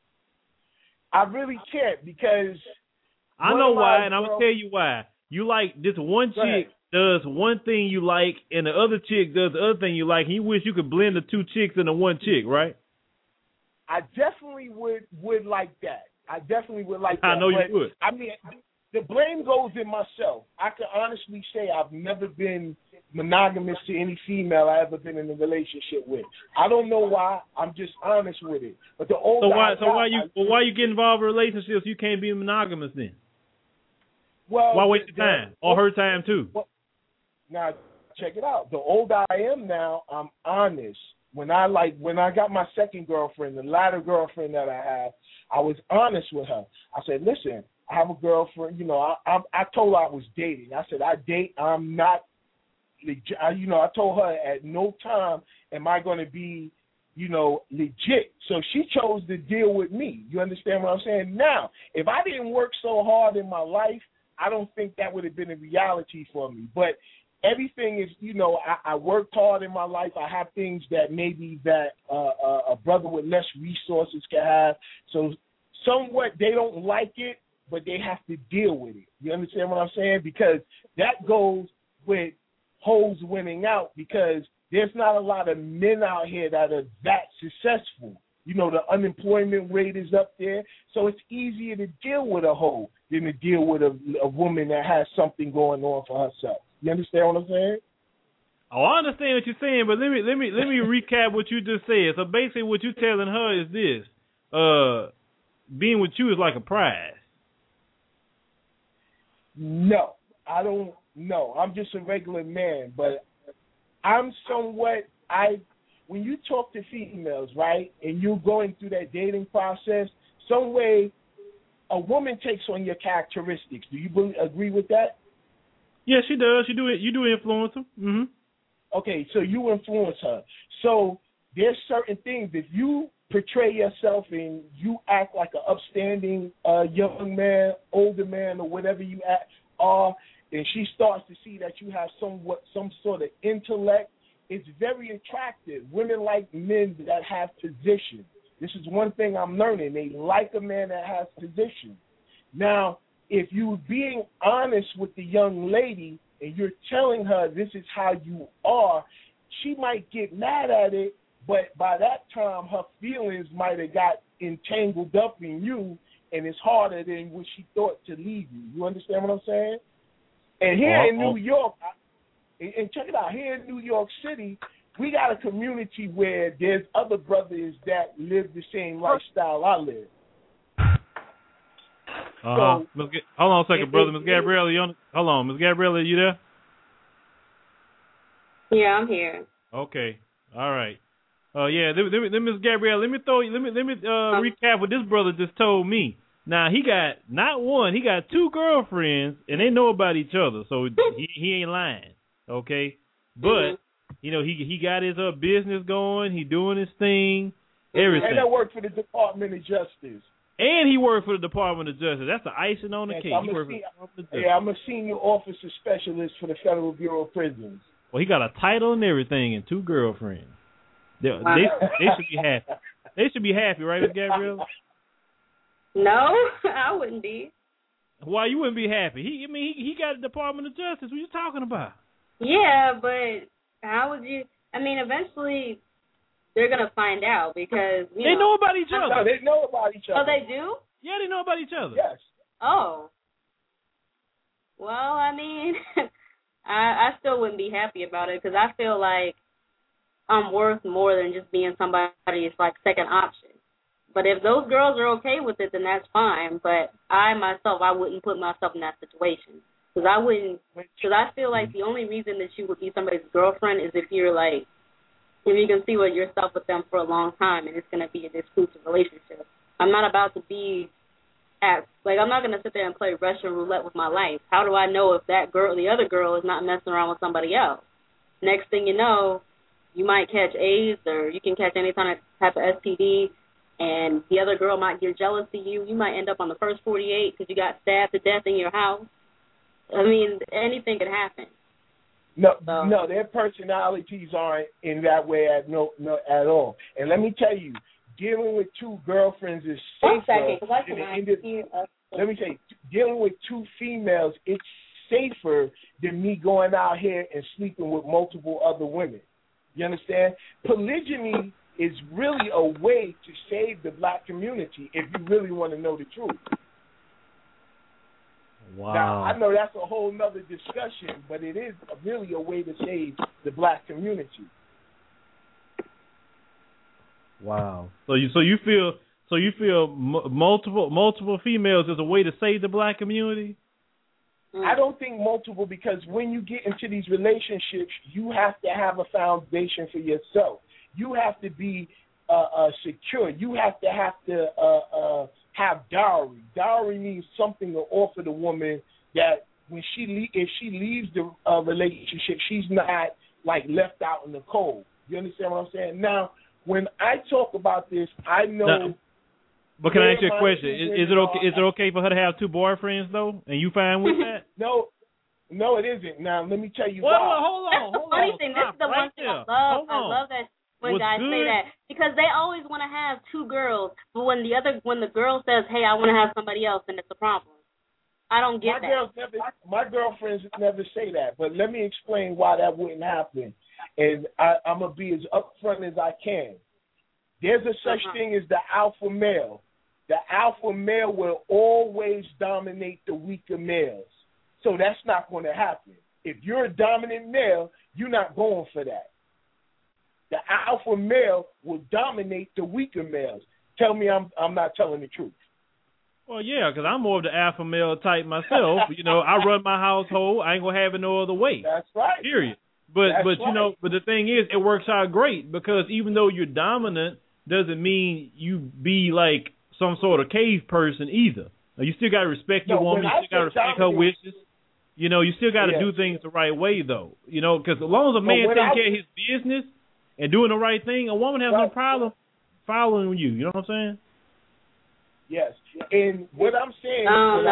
I really can't, because I know why, and I'm gonna tell you why. You like this one chick does one thing you like, and the other chick does the other thing you like, and you wish you could blend the 2 chicks into one chick, right? I definitely would like that. I definitely would like that. I know you would. I mean, the blame goes in myself. I can honestly say I've never been monogamous to any female I ever been in a relationship with. I don't know why. I'm just honest with it. But the older why you get involved in relationships you can't be monogamous then? Well, why waste your time or her time too? Now, check it out. The older I am now, I'm honest. When I got my second girlfriend, the latter girlfriend that I have, I was honest with her. I said, listen, I have a girlfriend. You know, I told her I was dating. I said, I date. I'm not. I told her at no time am I going to be, legit. So she chose to deal with me. You understand what I'm saying? Now, if I didn't work so hard in my life, I don't think that would have been a reality for me. But everything is, I worked hard in my life. I have things that maybe that a brother with less resources can have. So somewhat they don't like it, but they have to deal with it. You understand what I'm saying? Because that goes with hoes winning out, because there's not a lot of men out here that are that successful. The unemployment rate is up there, so it's easier to deal with a hoe than to deal with a woman that has something going on for herself. You understand what I'm saying? Oh, I understand what you're saying, but let me recap what you just said. So basically, what you're telling her is this: being with you is like a prize. No, I don't. No, I'm just a regular man, but I'm somewhat. When you talk to females, right, and you're going through that dating process, some way a woman takes on your characteristics. Do you agree with that? Yeah, she does. You do influence her. Mm-hmm. Okay, so you influence her. So there's certain things. If you portray yourself and you act like an upstanding young man, older man, or whatever you are, and she starts to see that you have some sort of intellect, it's very attractive. Women like men that have position. This is one thing I'm learning. They like a man that has position. Now, if you're being honest with the young lady and you're telling her this is how you are, she might get mad at it, but by that time her feelings might have got entangled up in you, and it's harder than what she thought to leave you. You understand what I'm saying? And here in New York, and check it out, here in New York City, we got a community where there's other brothers that live the same lifestyle I live. So, hold on a second, brother. Miss Gabriella, hold on. Miss Gabriella, are you there? Yeah, I'm here. Okay. All right. Miss Gabriella, let me recap what this brother just told me. Now, he got not one, he got two girlfriends, and they know about each other, so he ain't lying, okay? But, he got his business going, he doing his thing, everything. And I work for the Department of Justice. And he worked for the Department of Justice. That's the icing on the cake. I'm a senior officer specialist for the Federal Bureau of Prisons. Well, he got a title and everything and two girlfriends. They should be happy. They should be happy, right, Ms. Gabrielle? No, I wouldn't be. Why you wouldn't be happy? He got a Department of Justice. What are you talking about? Yeah, but how would you? Eventually they're gonna find out because they know about each other. No, they know about each other. Oh, they do? Yeah, they know about each other. Yes. Oh. Well, I still wouldn't be happy about it because I feel like I'm worth more than just being somebody's second option. But if those girls are okay with it, then that's fine. But I wouldn't put myself in that situation because I feel like the only reason that you would be somebody's girlfriend is if you're if you can see with yourself with them for a long time and it's going to be an exclusive relationship. I'm not about to be I'm not going to sit there and play Russian roulette with my life. How do I know if that girl, the other girl, is not messing around with somebody else? Next thing you know, you might catch AIDS or you can catch any type of STD, and the other girl might get jealous of you. You might end up on the first 48 because you got stabbed to death in your house. Anything could happen. No, their personalities aren't in that way at all. And let me tell you, dealing with two girlfriends is safer. Let me tell you, dealing with two females, it's safer than me going out here and sleeping with multiple other women. You understand? Polygyny is really a way to save the black community if you really want to know the truth. Wow. Now, I know that's a whole nother discussion, but it is really a way to save the black community. Wow. So you feel multiple females is a way to save the black community? I don't think multiple, because when you get into these relationships, you have to have a foundation for yourself. You have to be secure. You have to have dowry. Dowry means something to offer the woman that when if she leaves the relationship, she's not like left out in the cold. You understand what I'm saying? Now, when I talk about this, I know. No. But can I ask you a question? Is it okay for her to have two boyfriends though? And you fine with that? No, it isn't. Now let me tell you why. Hold on. That's the funny thing. This is the one thing I love. I love that when guys say that, because they always want to have two girls, but when the girl says, "Hey, I want to have somebody else," then it's a problem. I don't get that. My girlfriends never say that, but let me explain why that wouldn't happen, and I'm gonna be as upfront as I can. There's a such thing as the alpha male. The alpha male will always dominate the weaker males. So that's not going to happen. If you're a dominant male, you're not going for that. The alpha male will dominate the weaker males. Tell me I'm not telling the truth. Well, yeah, because I'm more of the alpha male type myself. I run my household. I ain't going to have it no other way. That's right. Period. But but the thing is, it works out great, because even though you're dominant, doesn't mean you be like some sort of cave person either. You still got to respect your woman. You still got to respect her wishes. You still got to do things the right way, though. Because as long as a man taking care of his business and doing the right thing, a woman has no problem following you. You know what I'm saying? Yes. And what I'm saying,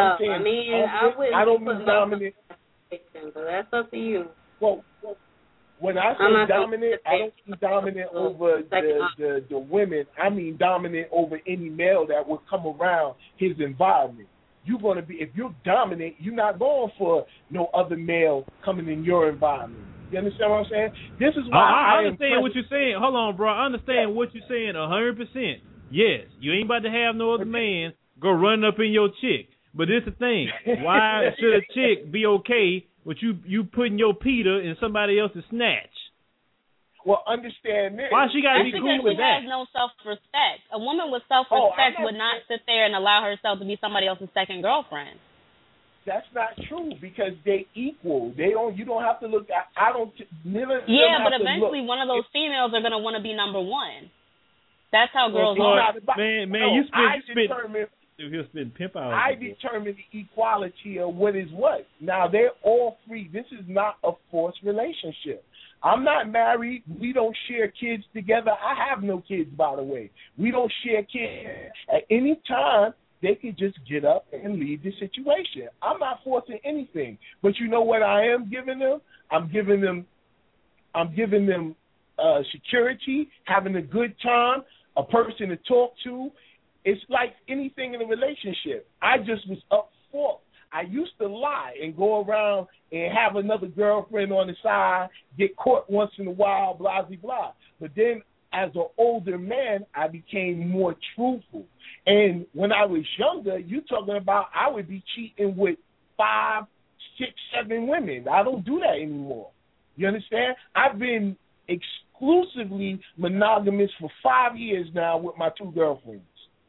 I don't mean dominant. But that's up to you. Well, when I say dominant, I don't mean dominant over the women. I mean dominant over any male that would come around his environment. You're going to be, if you're dominant, you're not going for no other male coming in your environment. You understand what I'm saying? This is why I understand what you're saying. Hold on, bro. I understand what you're saying 100%. Yes, you ain't about to have no other man go run up in your chick. But this is the thing. Why should a chick be okay with you putting your Peter in somebody else's snatch? Well, understand this. Why she got to be cool with that? She has no self-respect. A woman with self-respect would not sit there and allow herself to be somebody else's second girlfriend. That's not true, because they equal. You don't have to look at. Yeah, but eventually one of those females are going to want to be number one. That's how girls are. Man, you spit pimp out. I determine the equality of what is what. Now, they're all free. This is not a forced relationship. I'm not married. We don't share kids together. I have no kids, by the way. We don't share kids. At any time, they can just get up and leave the situation. I'm not forcing anything. But you know what I am giving them? I'm giving them security, having a good time, a person to talk to. It's like anything in a relationship. I just was up for. I used to lie and go around and have another girlfriend on the side, get caught once in a while, blah, blah, blah. But then as an older man, I became more truthful. And when I was younger, you talking about I would be cheating with 5, 6, 7 women. I don't do that anymore. You understand? I've been exclusively monogamous for 5 years now with my 2 girlfriends.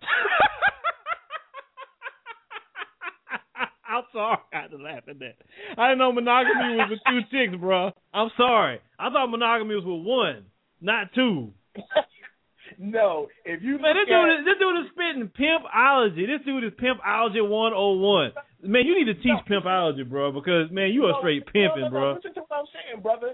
I'm sorry I had to laugh at that. I didn't know monogamy was with 2 chicks, bro. I'm sorry. I thought monogamy was with 1, not 2. No, if you man, this dude is spitting pimpology. This dude is pimpology 101. Man, you need to teach pimpology, bro, because man, you are straight pimping, bro. Listen to what I'm saying, brother.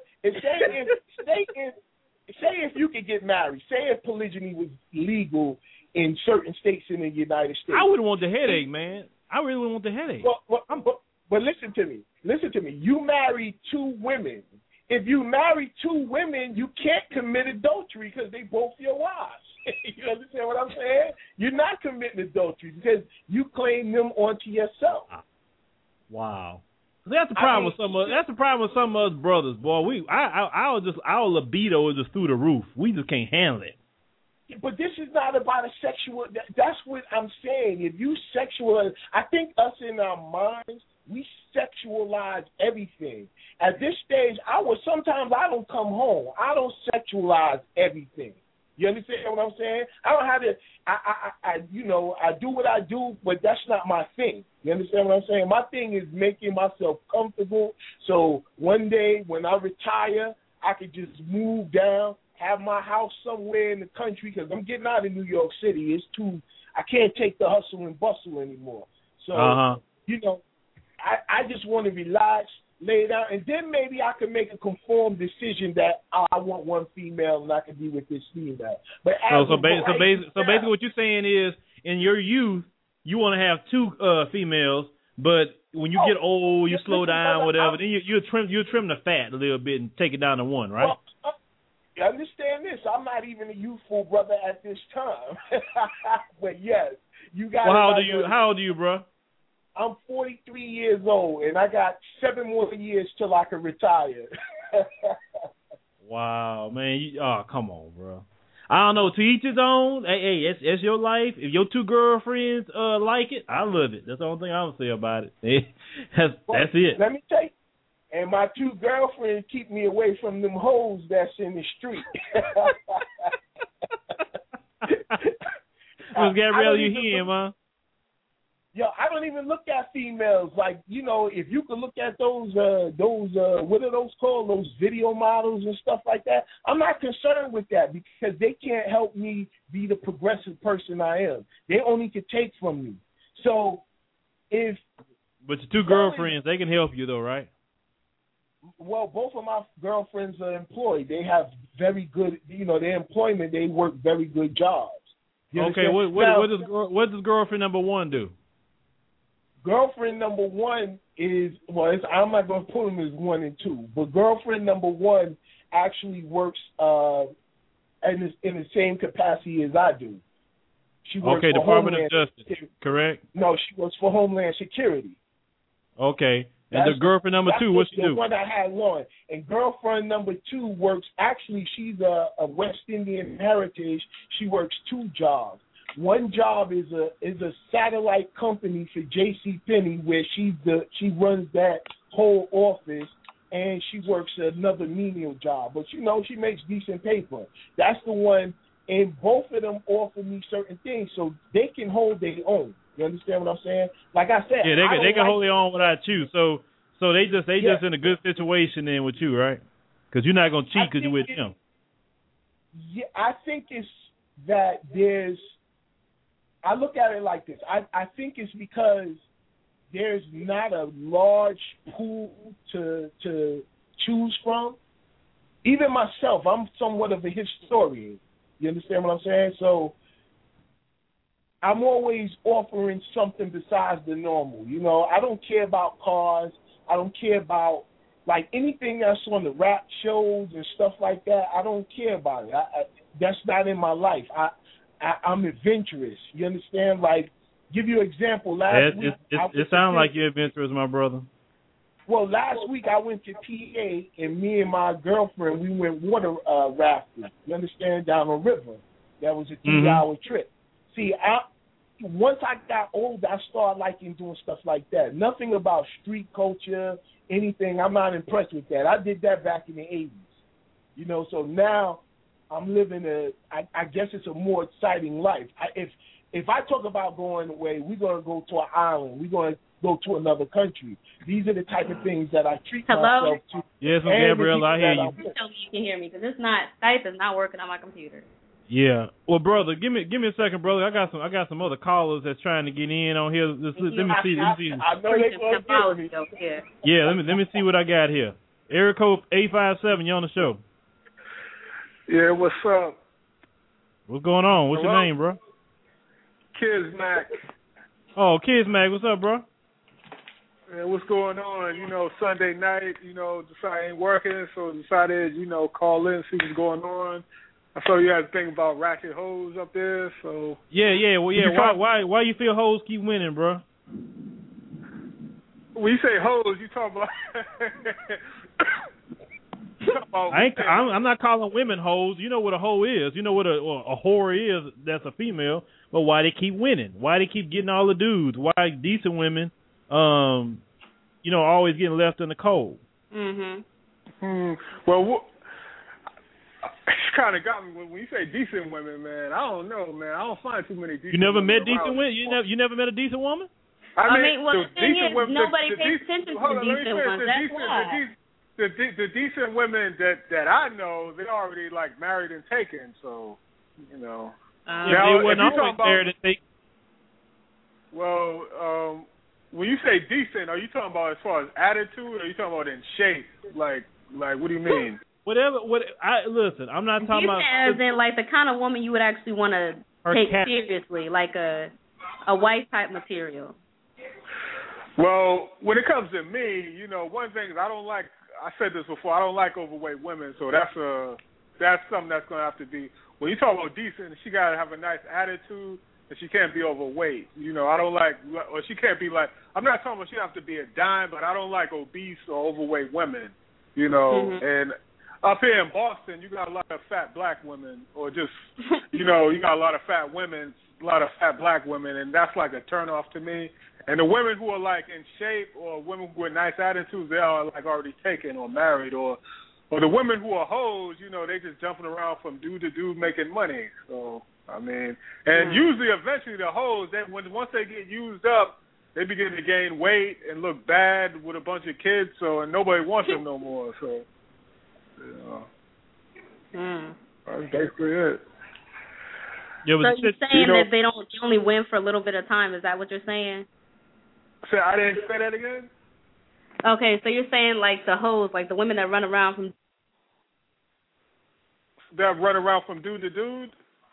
Say if you could get married. Say if polygyny was legal in certain states in the United States. I wouldn't want the headache, man. I really wouldn't want the headache. But listen to me. You married 2 women. If you marry 2 women, you can't commit adultery because they both your wives. You understand what I'm saying? You're not committing adultery because you claim them onto yourself. Wow. That's the problem with some of us brothers, boy. Our libido is just through the roof. We just can't handle it. But this is not about a sexual. That's what I'm saying. If you sexualize, I think us in our minds, we sexualize everything. At this stage, sometimes I don't come home. I don't sexualize everything. You understand what I'm saying? I don't have to. I do what I do, but that's not my thing. You understand what I'm saying? My thing is making myself comfortable. So one day when I retire, I could just move down, have my house somewhere in the country, because I'm getting out of New York City. I can't take the hustle and bustle anymore. So I just want to relax, lay down, and then maybe I can make a conformed decision that I want one female and I can be with this female. But basically what you're saying is, in your youth, you want to have two females, but when you get old, you slow down, whatever. Then you trim the fat a little bit and take it down to one, right? Well, understand this. I'm not even a youthful brother at this time, but yes, you got. Well, how old are you, bro? I'm 43 years old, and I got 7 more years till I can retire. Wow, man. Come on, bro. I don't know. To each his own. Hey, it's your life. If your 2 girlfriends like it, I love it. That's the only thing I'm going to say about it. That's it. Let me tell you. And my 2 girlfriends keep me away from them hoes that's in the street. Miss Gabrielle, you hear him, huh? Yo, I don't even look at females. Like, if you could look at those what are those called? Those video models and stuff like that. I'm not concerned with that because they can't help me be the progressive person I am. They only can take from me. So But your 2 girlfriends, they can help you though, right? Well, both of my girlfriends are employed. They have very good, their employment. They work very good jobs. Okay, what does girlfriend number 1 do? Girlfriend number 1 is, I'm not going to put them as 1 and 2, but girlfriend number 1 actually works in the same capacity as I do. She works for Department Homeland of Justice, Security. Correct? No, she works for Homeland Security. Okay. And the girlfriend number 2, what she do? The one I had on. And girlfriend number 2 works, actually, she's a West Indian heritage. She works 2 jobs. One job is a satellite company for JCPenney, where she runs that whole office, and she works another menial job. But she makes decent paper. That's the one, and both of them offer me certain things so they can hold their own. You understand what I'm saying? Like I said, they can hold their own without you. So they just in a good situation then with you, right? Because you're not gonna cheat because you're with them. Yeah, I think it's that I look at it like this. I think it's because there's not a large pool to choose from. Even myself, I'm somewhat of a historian. You understand what I'm saying? So I'm always offering something besides the normal. I don't care about cars. I don't care about anything that's on the rap shows and stuff like that. I don't care about it. That's not in my life. I'm adventurous. You understand? Give you an example. Last week, it sounds like you're adventurous, my brother. Well, last week I went to PA, and me and my girlfriend, we went water rafting. You understand? Down a river. That was a 3-hour trip. See, once I got old, I started liking doing stuff like that. Nothing about street culture, anything. I'm not impressed with that. I did that back in the 80s. So now I'm living I guess it's a more exciting life. If I talk about going away, we're going to go to an island. We're going to go to another country. These are the type of things that I treat myself to. Yes, Gabrielle, I hear you. Tell me you can hear me, because Skype is not working on my computer. Yeah. Well, brother, give me a second, brother. I got some other callers that's trying to get in on here. Let me see. I know they're going to get me. Yeah, let me see what I got here. Area code 857, you're on the show. Yeah, what's up? What's going on? What's your name, bro? Kids Mac. Oh, Kids Mac, what's up, bro? Yeah, what's going on? Sunday night, decided ain't working, so decided, call in, see what's going on. I saw you had a thing about ratchet hoes up there, so. Yeah. Well, yeah. Why you feel hoes keep winning, bro? When you say hoes, you talk about. I'm not calling women hoes. You know what a hoe is. You know what a whore is. That's a female. But why they keep winning? Why they keep getting all the dudes? Why decent women, always getting left in the cold? Well, It's kind of got me when you say decent women, man. I don't know, man. I don't find too many decent. You never women met decent women? You never met a decent woman? I mean, well, the thing is, women, nobody pays attention to decent ones. That's why. The decent women that I know, they're already like married and taken. So, you know. Now, they weren't always married and taken. Well, when you say decent, are you talking about as far as attitude, or are you talking about in shape? Like what do you mean? Listen, I'm not talking about. As in, like, the kind of woman you would actually want to take seriously, like a wife type material. Well, when it comes to me, you know, one thing is I don't like. I said this before. I don't like overweight women, so that's something that's gonna have to be. When you talk about decent, she gotta have a nice attitude, and she can't be overweight. You know, I don't like, or she can't be like. I'm not talking about she have to be a dime, but I don't like obese or overweight women. You know, and up here in Boston, you got a lot of fat black women, or just, you know, you got a lot of fat women, a lot of fat black women, and that's like a turnoff to me. And the women who are like in shape, or women with nice attitudes, they are like already taken or married, or the women who are hoes, you know, they just jumping around from dude to dude making money. So I mean, and usually, eventually, the hoes, once they get used up, they begin to gain weight and look bad with a bunch of kids. So and nobody wants them no more. So that's basically it. Yeah, so you're saying that they only win for a little bit of time. Is that what you're saying? So I didn't say that again. Okay, so you're saying like the hoes, like the women that run around from dude to dude.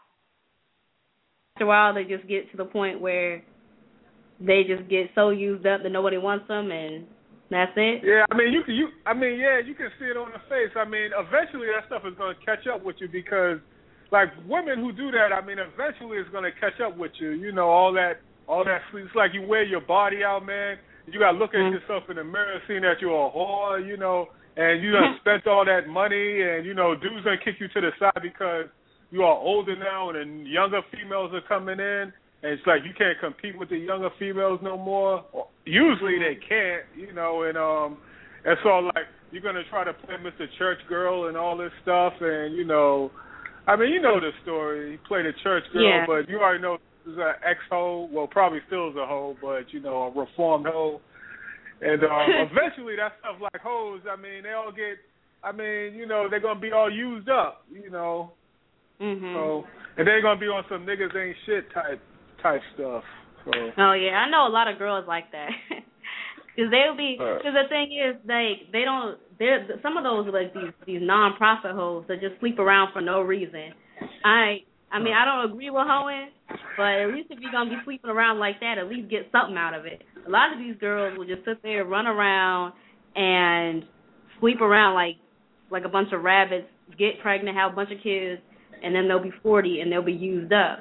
After a while, they just get to the point where they just get so used up that nobody wants them, and that's it. Yeah, I mean you can see it on the face. I mean, eventually that stuff is going to catch up with you because, like, women who do that, I mean, eventually it's going to catch up with you. You know, all that sleep. It's like you wear your body out, man. You got to look at yourself in the mirror, seeing that you're a whore, you know, and you done spent all that money, and, you know, dudes going to kick you to the side because you are older now and younger females are coming in, and it's like you can't compete with the younger females no more. Usually they can't, you know, and so, like, you're going to try to play Mr. Church Girl and all this stuff, and, you know, I mean, you know the story. He played a church girl, but you already know this is an ex-hoe. Well, probably still is a hoe, but, you know, a reformed hoe. And eventually that stuff like hoes, I mean, they all get, I mean, you know, they're going to be all used up, you know. So, and they're going to be on some niggas ain't shit type stuff. So. Oh, yeah, I know a lot of girls like that. Because they'll be, because the thing is, they don't, some of those, like, these non-profit hoes that just sleep around for no reason. I mean, I don't agree with hoeing, but at least if you're going to be sleeping around like that, at least get something out of it. A lot of these girls will just sit there, run around, and sleep around like a bunch of rabbits, get pregnant, have a bunch of kids, and then they'll be 40 and they'll be used up.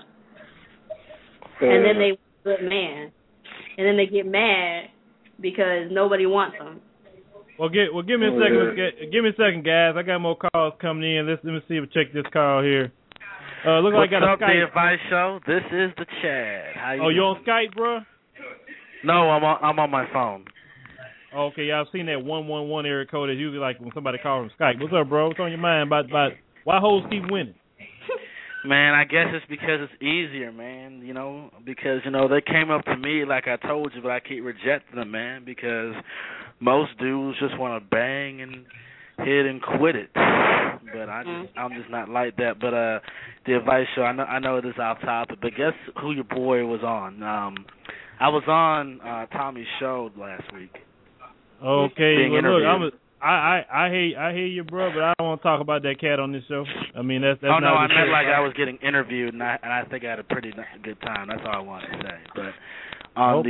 And then they want a good man. And then they get mad because nobody wants them. Well, give me a second. Give me a second, guys. I got more calls coming in. Let me see if I check this call here. Look like I got a Skype. What's up, The Advice Show? This is the Chad. How you doing? You on Skype, bro? No, I'm on my phone. Okay, y'all seen that 111 area code? It's usually like when somebody calls from Skype. What's up, bro? What's on your mind about why hoes keep winning? Man, I guess it's because it's easier, man, you know, because, you know, they came up to me like I told you, but I keep rejecting them, man, because most dudes just want to bang and hit and quit it. But I'm just not like that. But The Advice Show, I know it is off topic, but guess who your boy was on? I was on Tommy's show last week. Okay, well, look, I hear you, bro, but I don't want to talk about that cat on this show. I mean, that's oh, not no, I meant like I was getting interviewed, and I think I had a pretty good time. That's all I wanted to say. But on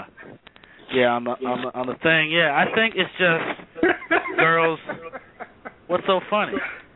on the thing, I think it's just girls. What's so funny?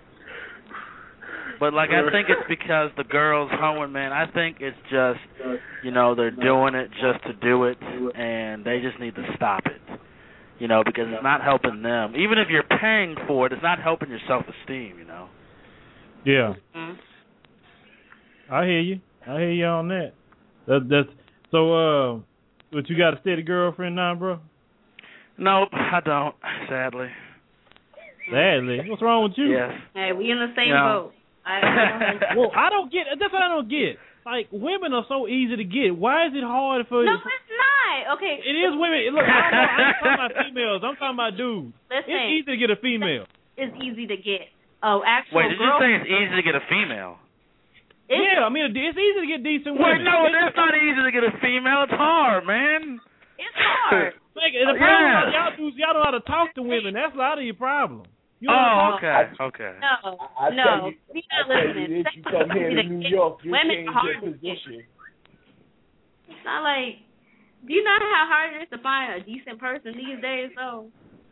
But, like, I think it's because the girls hoeing, man, I think it's just, you know, they're doing it just to do it, and they just need to stop it. You know, because it's not helping them. Even if you're paying for it, it's not helping your self-esteem, you know. Yeah. I hear you. On that. That's so, but you got a steady girlfriend now, bro? Nope, I don't, sadly. Sadly, what's wrong with you? Yes. Hey, we in the same boat. Well, I don't get. That's what I don't get. Like, women are so easy to get. Why is it hard for? No, it's not. Okay. It is women. Look, I ain't talking about females. I'm talking about dudes. Listen, it's easy to get a female. It's easy to get. Oh, actual. Wait, did you say it's easy to get a female? Yeah, I mean, it's easy to get decent women. Wait, no, it's not easy to get a female. It's hard, man. It's hard. Like, the problem is y'all dudes, y'all know how to talk to women. That's a lot of your problem. Okay. No. You come here to New York, you change your position. It's not like, do you know how hard it is to find a decent person these days, though?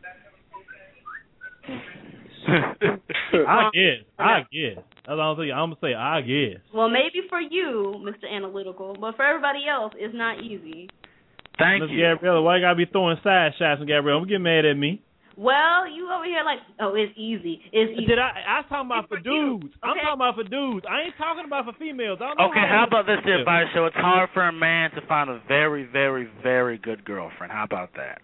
I guess. That's all I'm saying. I'm going to say, I guess. Well, maybe for you, Mr. Analytical, but for everybody else, it's not easy. Thank you. Gabriella, why you got to be throwing side shots on Gabriella? Don't get mad at me. Well, you over here like, oh, it's easy. It's easy. I was talking about for dudes. Okay. I'm talking about for dudes. I ain't talking about for females. Okay, how about this advice? So it's hard for a man to find a very, very, very good girlfriend. How about that?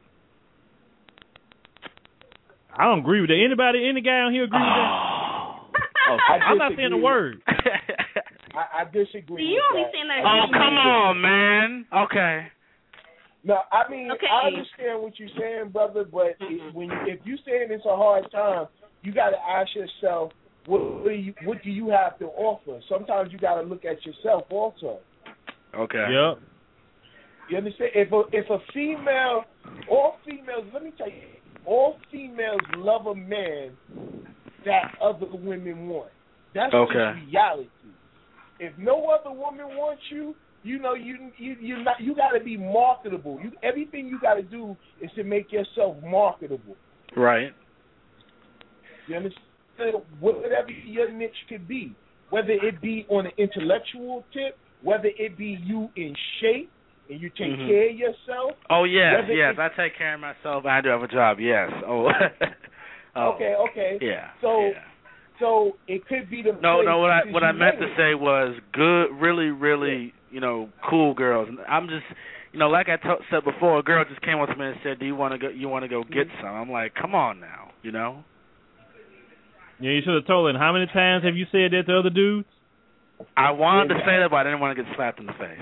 I don't agree with that. Any guy on here agree with that? Okay. I'm not saying a word. I disagree. You only saying that. Oh, come on, man. Okay. No, I mean, I understand what you're saying, brother, but if you're saying it's a hard time, you got to ask yourself, what do you have to offer? Sometimes you got to look at yourself also. Okay. Yep. You understand? If a female, all females, let me tell you, all females love a man that other women want. That's just reality. If no other woman wants you, you know, you got to be marketable. Everything you got to do is to make yourself marketable. Right. You understand? Whatever your niche could be, whether it be on an intellectual tip, whether it be you in shape and you take care of yourself. Oh yes, I take care of myself. I do have a job. Yes. Oh. Okay. Yeah. So it could be the no. What I meant to say was good, really, cool girls. I'm just, like I said before, a girl just came up to me and said, "Do you want to go? You want to go get some?" I'm like, "Come on now, Yeah, you should have told her. How many times have you said that to other dudes? I wanted to say that, but I didn't want to get slapped in the face.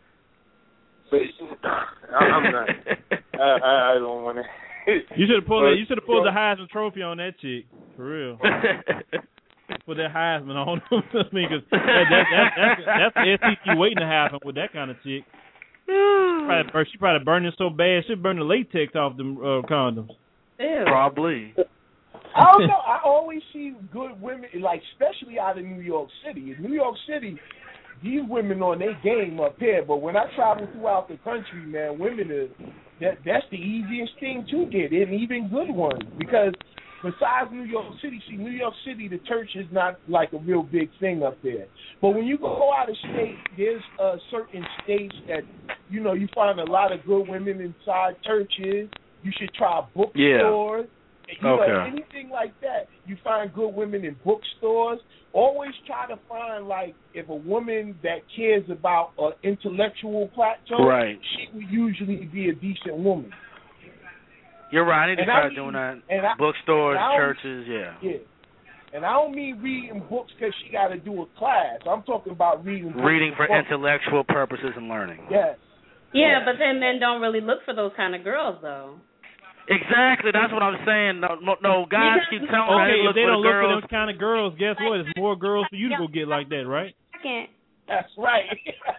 I'm not. I don't want to. You should have pulled the Heisman Trophy on that chick, for real. Put that Heisman on him. I mean, cause that's the SEC waiting to happen with that kind of chick. She probably burning so bad she'll burn the latex off them condoms. Ew. Probably. I don't know. I always see good women, like especially out of New York City. In New York City, these women on their game up here. But when I travel throughout the country, man, women are that's the easiest thing to get, and even good ones. Because besides New York City, the church is not like a real big thing up there. But when you go out of state, there's certain states that you find a lot of good women inside churches. You should try bookstores. Yeah. Anything like that. You find good women in bookstores. Always try to find, like, if a woman that cares about an intellectual plateau, right, she will usually be a decent woman. You're right. I need to start doing that. Bookstores, churches, yeah. And I don't mean reading books because she got to do a class. I'm talking about reading for intellectual purposes and learning. Yes. Yeah, but then men don't really look for those kind of girls, though. Exactly, that's what I'm saying. No guys keep telling me if they don't look for those kind of girls, guess what? There's more girls for you to go get like that, right? I can't. That's right.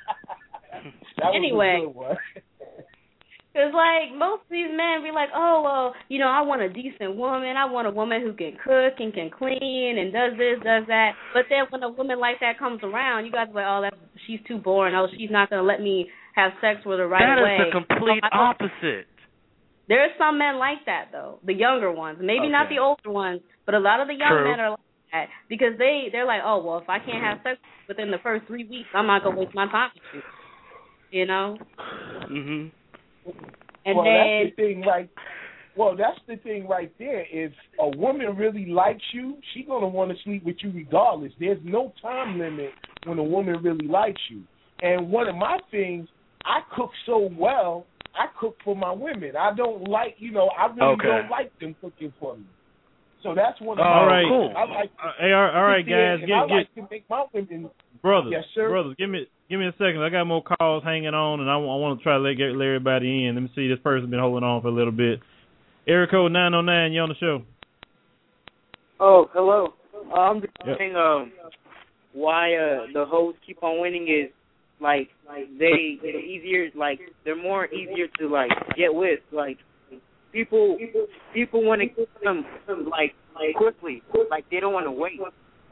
Anyway, because like most of these men be like, oh well, I want a decent woman. I want a woman who can cook and can clean and does this, does that. But then when a woman like that comes around, you guys are like, oh, she's too boring. Oh, she's not gonna let me have sex with her right away. That is the complete opposite. There are some men like that, though, the younger ones. Maybe not the older ones, but a lot of the young men are like that because they're like, oh, well, if I can't have sex within the first 3 weeks, I'm not going to waste my time with you, Mhm. And that's the thing right there. If a woman really likes you, she's going to want to sleep with you regardless. There's no time limit when a woman really likes you. And one of my things, I cook so well, I cook for my women. I don't like, I really don't like them cooking for me. So that's one of all right. Cool. I like hey, all right, guys. I like to make my women. Brothers, yes, sir. Brothers, give me a second. I got more calls hanging on, and I want to try to let everybody in. Let me see. This person's been holding on for a little bit. Area code 909. You on the show? Oh, hello. I'm just saying why the hoes keep on winning is like they're easier, like they're more easier to like get with. Like people want to get them like quickly, like they don't want to wait.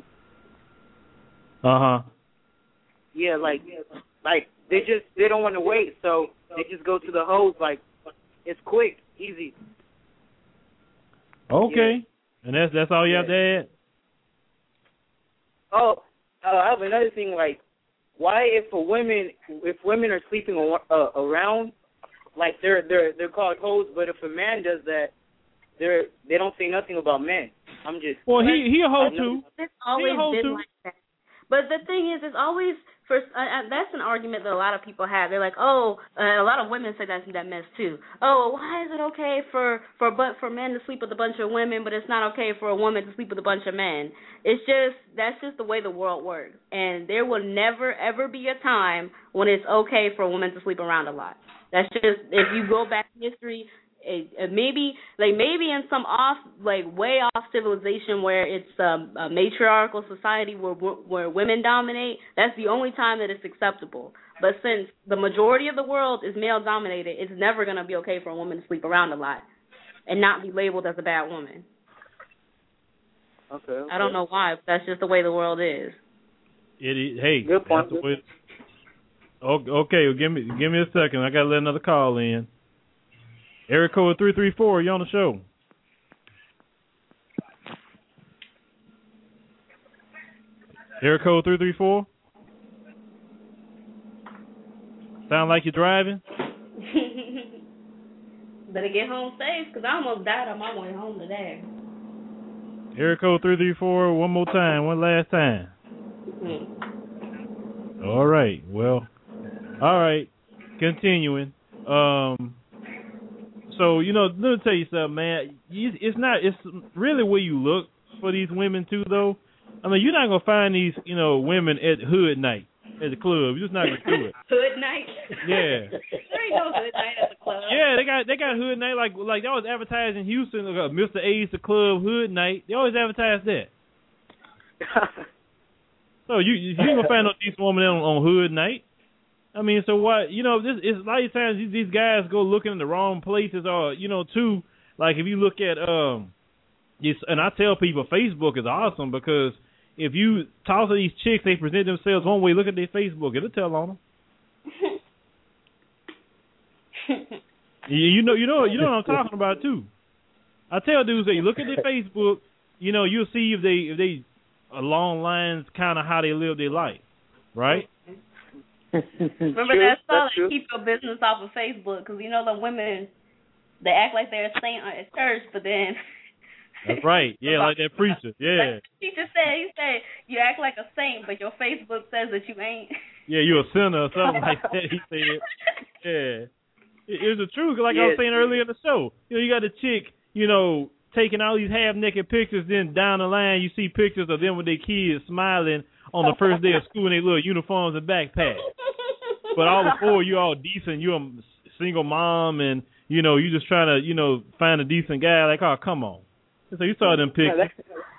Yeah, like they don't want to wait, so they just go to the hoes. Like it's quick, easy. Okay, and that's all you have to add. Oh, I have another thing. Like, why if women are sleeping around, like they're called hoes, but if a man does that, they don't say nothing about men. I'm just he a hoe too. It's always been like that. But the thing is, it's always that's an argument that a lot of people have. They're like, a lot of women say that mess too. Oh, why is it okay for men to sleep with a bunch of women, but it's not okay for a woman to sleep with a bunch of men? That's just the way the world works. And there will never ever be a time when it's okay for a woman to sleep around a lot. That's just, if you go back in history, maybe in some way off civilization where it's a matriarchal society where women dominate, that's the only time that it's acceptable. But since the majority of the world is male dominated, it's never going to be okay for a woman to sleep around a lot and not be labeled as a bad woman. Okay. I don't know why, but that's just the way the world is. Hey, good point. Okay, well, give me a second. I got to let another call in. Area code 334, you on the show. Area code 334? Sound like you're driving? Better get home safe, because I almost died on my way home today. Area code 334, one more time, one last time. All right, well, all right, continuing. So, let me tell you something, man. It's really where you look for these women, too, though. I mean, you're not going to find these, women at hood night at the club. You're just not going to do it. Hood night? Yeah. There ain't no hood night at the club. Yeah, they got hood night. Like they always advertise in Houston, Mr. A's the club hood night. They always advertise that. So you ain't going to find no decent woman on hood night. I mean, so what? This is a lot of times these guys go looking in the wrong places, or too. Like if you look at and I tell people Facebook is awesome because if you talk to these chicks, they present themselves one way. Look at their Facebook; it'll tell on them. you know what I'm talking about too. I tell dudes that you look at their Facebook, you'll see if they along lines kind of how they live their life, right? Remember that song, like, keep your business off of Facebook, because the women, they act like they're a saint at church, but then... That's right, yeah, like that preacher, yeah. Like the teacher said, he said, you act like a saint, but your Facebook says that you ain't. Yeah, you're a sinner or something like that, he said. Yeah. It's the truth, like I was saying earlier in the show. You got a chick, taking all these half-naked pictures, then down the line you see pictures of them with their kids smiling on the first day of school in their little uniforms and backpacks. But all before you all decent, you're a single mom and, you just trying to, find a decent guy. Like, oh, come on. So you saw them pictures.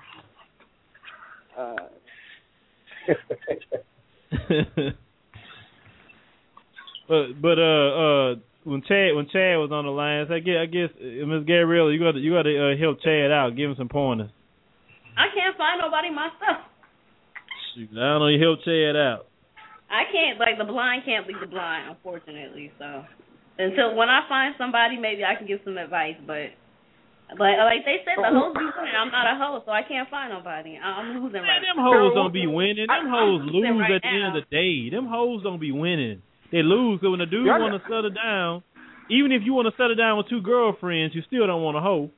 But when Chad was on the line, I guess Ms. Gabrielle, you got to help Chad out, give him some pointers. I can't find nobody myself. Shoot, I don't know. You help Chad out. I can't, the blind can't lead the blind, unfortunately. So until when I find somebody, maybe I can give some advice. But like they said, the hoes be winning. I'm not a hoe, so I can't find nobody. I'm losing right now. Them hoes don't be winning. Them hoes lose at the end of the day. Them hoes don't be winning. They lose because when a dude want to settle down, even if you want to settle down with two girlfriends, you still don't want a hoe.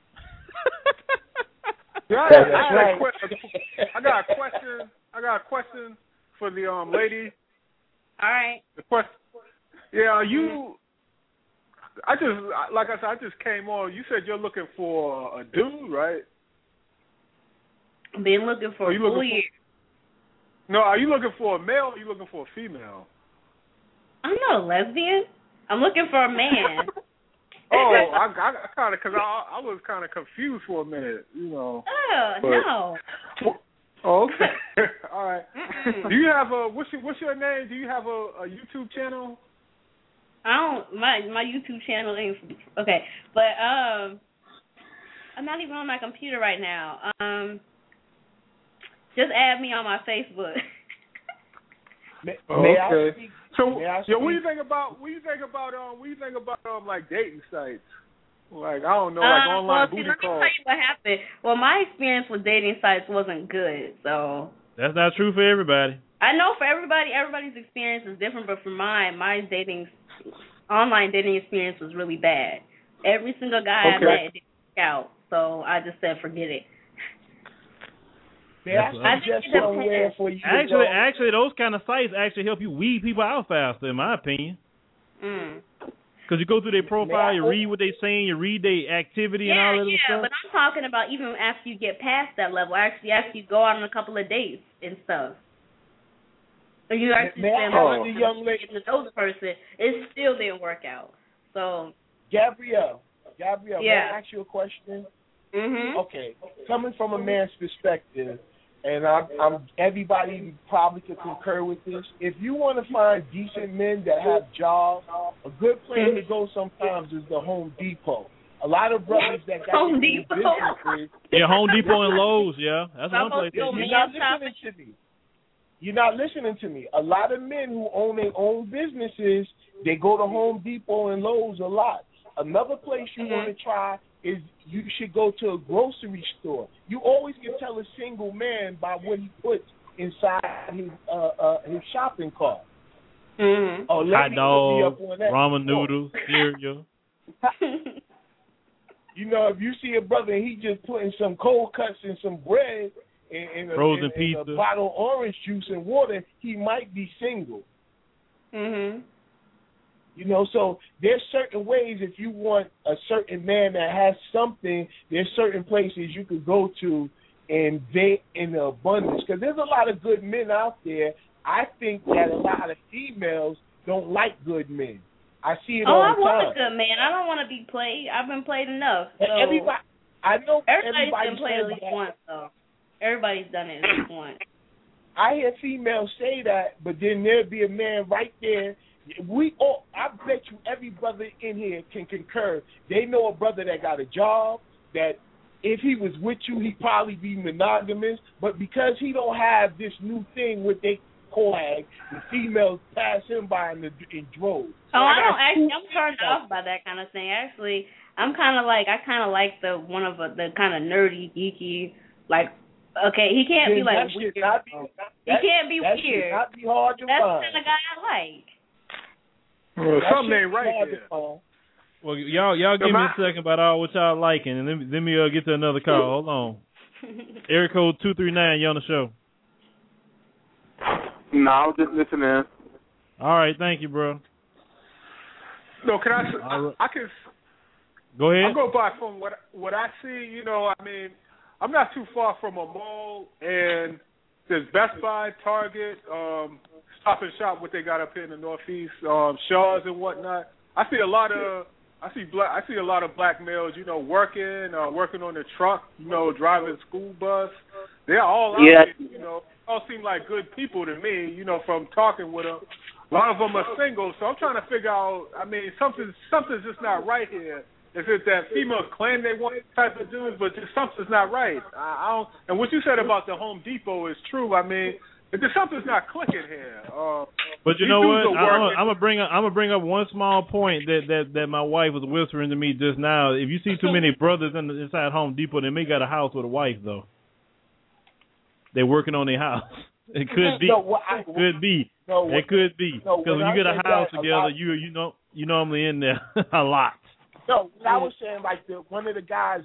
I got a question for the lady. All right. The question. Yeah, you. I just came on. You said you're looking for a dude, right? Been looking for a full year. No, are you looking for a male or are you looking for a female? I'm not a lesbian. I'm looking for a man. I kind of, because I was kind of confused for a minute, you know. Oh, no. Oh, okay. All right. Do you have what's your name? Do you have a YouTube channel? I don't. My YouTube channel ain't okay, but I'm not even on my computer right now. Just add me on my Facebook. Okay. So, what do you think about like dating sites? Like, I don't know, like online booty calls. Let me tell you what happened. Well, my experience with dating sites wasn't good, so. That's not true for everybody. I know for everybody, everybody's experience is different, but for my online dating experience was really bad. Every single guy I met didn't work out, so I just said forget it. Actually, those kind of sites actually help you weed people out faster, in my opinion. Because you go through their profile, you read what they're saying, you read their activity and all that other stuff. Yeah, but I'm talking about even after you get past that level, actually after you go out on a couple of dates and stuff. So you actually spend more time getting to know the person, it still didn't work out. So Gabrielle, may I ask you a question? Okay, coming from a man's perspective, and I'm everybody probably could concur with this. If you want to find decent men that have jobs, a good place to go sometimes is the Home Depot. A lot of brothers that got Home Depot. businesses. Yeah, Home Depot and Lowe's. Yeah, that's one place. You're not listening to me. A lot of men who own their own businesses, they go to Home Depot and Lowe's a lot. Another place you want to try is you should go to a grocery store. You always can tell a single man by what he puts inside his shopping cart. Hot dog, ramen noodles, cereal. You know, if you see a brother and he just putting some cold cuts and some bread and frozen pizza, a bottle of orange juice and water, he might be single. You know, so there's certain ways if you want a certain man that has something, there's certain places you could go to and date in abundance. Because there's a lot of good men out there. I think that a lot of females don't like good men. I see it all the time. I want a good man. I don't want to be played. I've been played enough. So everybody's been played at least once, though. Everybody's done it at least once. I hear females say that, but then there'll be a man right there. I bet you every brother in here can concur. They know a brother that got a job, that if he was with you, he'd probably be monogamous, but because he don't have this new thing with they co-hag, the females pass him by in droves. I'm turned off by that kind of thing. Actually, I kind of like the kind of nerdy, geeky, like, okay, he can't be like weird. He can't be weird. Should not be hard to That's find. the kind of guy I like. Well, something ain't right there. Well, y'all give me a second about all what y'all liking, and let me get to another call. Hold on. Area code 239, you on the show? No, I was just listening. All right, thank you, bro. No, can I can. Go ahead. I'll go by from what I see. You know, I mean, I'm not too far from a mall, and there's Best Buy, Target, Stop and Shop, what they got up here in the Northeast, Shaw's and whatnot. I see a lot of black males, you know, working on the truck, you know, driving school bus. They're all out here, you know. All seem like good people to me, you know, from talking with them. A lot of them are single, so I'm trying to figure out. I mean, something's just not right here. Is it that females claim they want type of dudes, but just something's not right? I don't. And what you said about the Home Depot is true. I mean, something's not clicking here. But you know what? I'm gonna bring up one small point that my wife was whispering to me just now. If you see too many brothers inside Home Depot, they may got a house with a wife though. They're working on their house. It could be. Could be. It could be. Because when you get a house together, you normally in there a lot. No, I was saying like one of the guys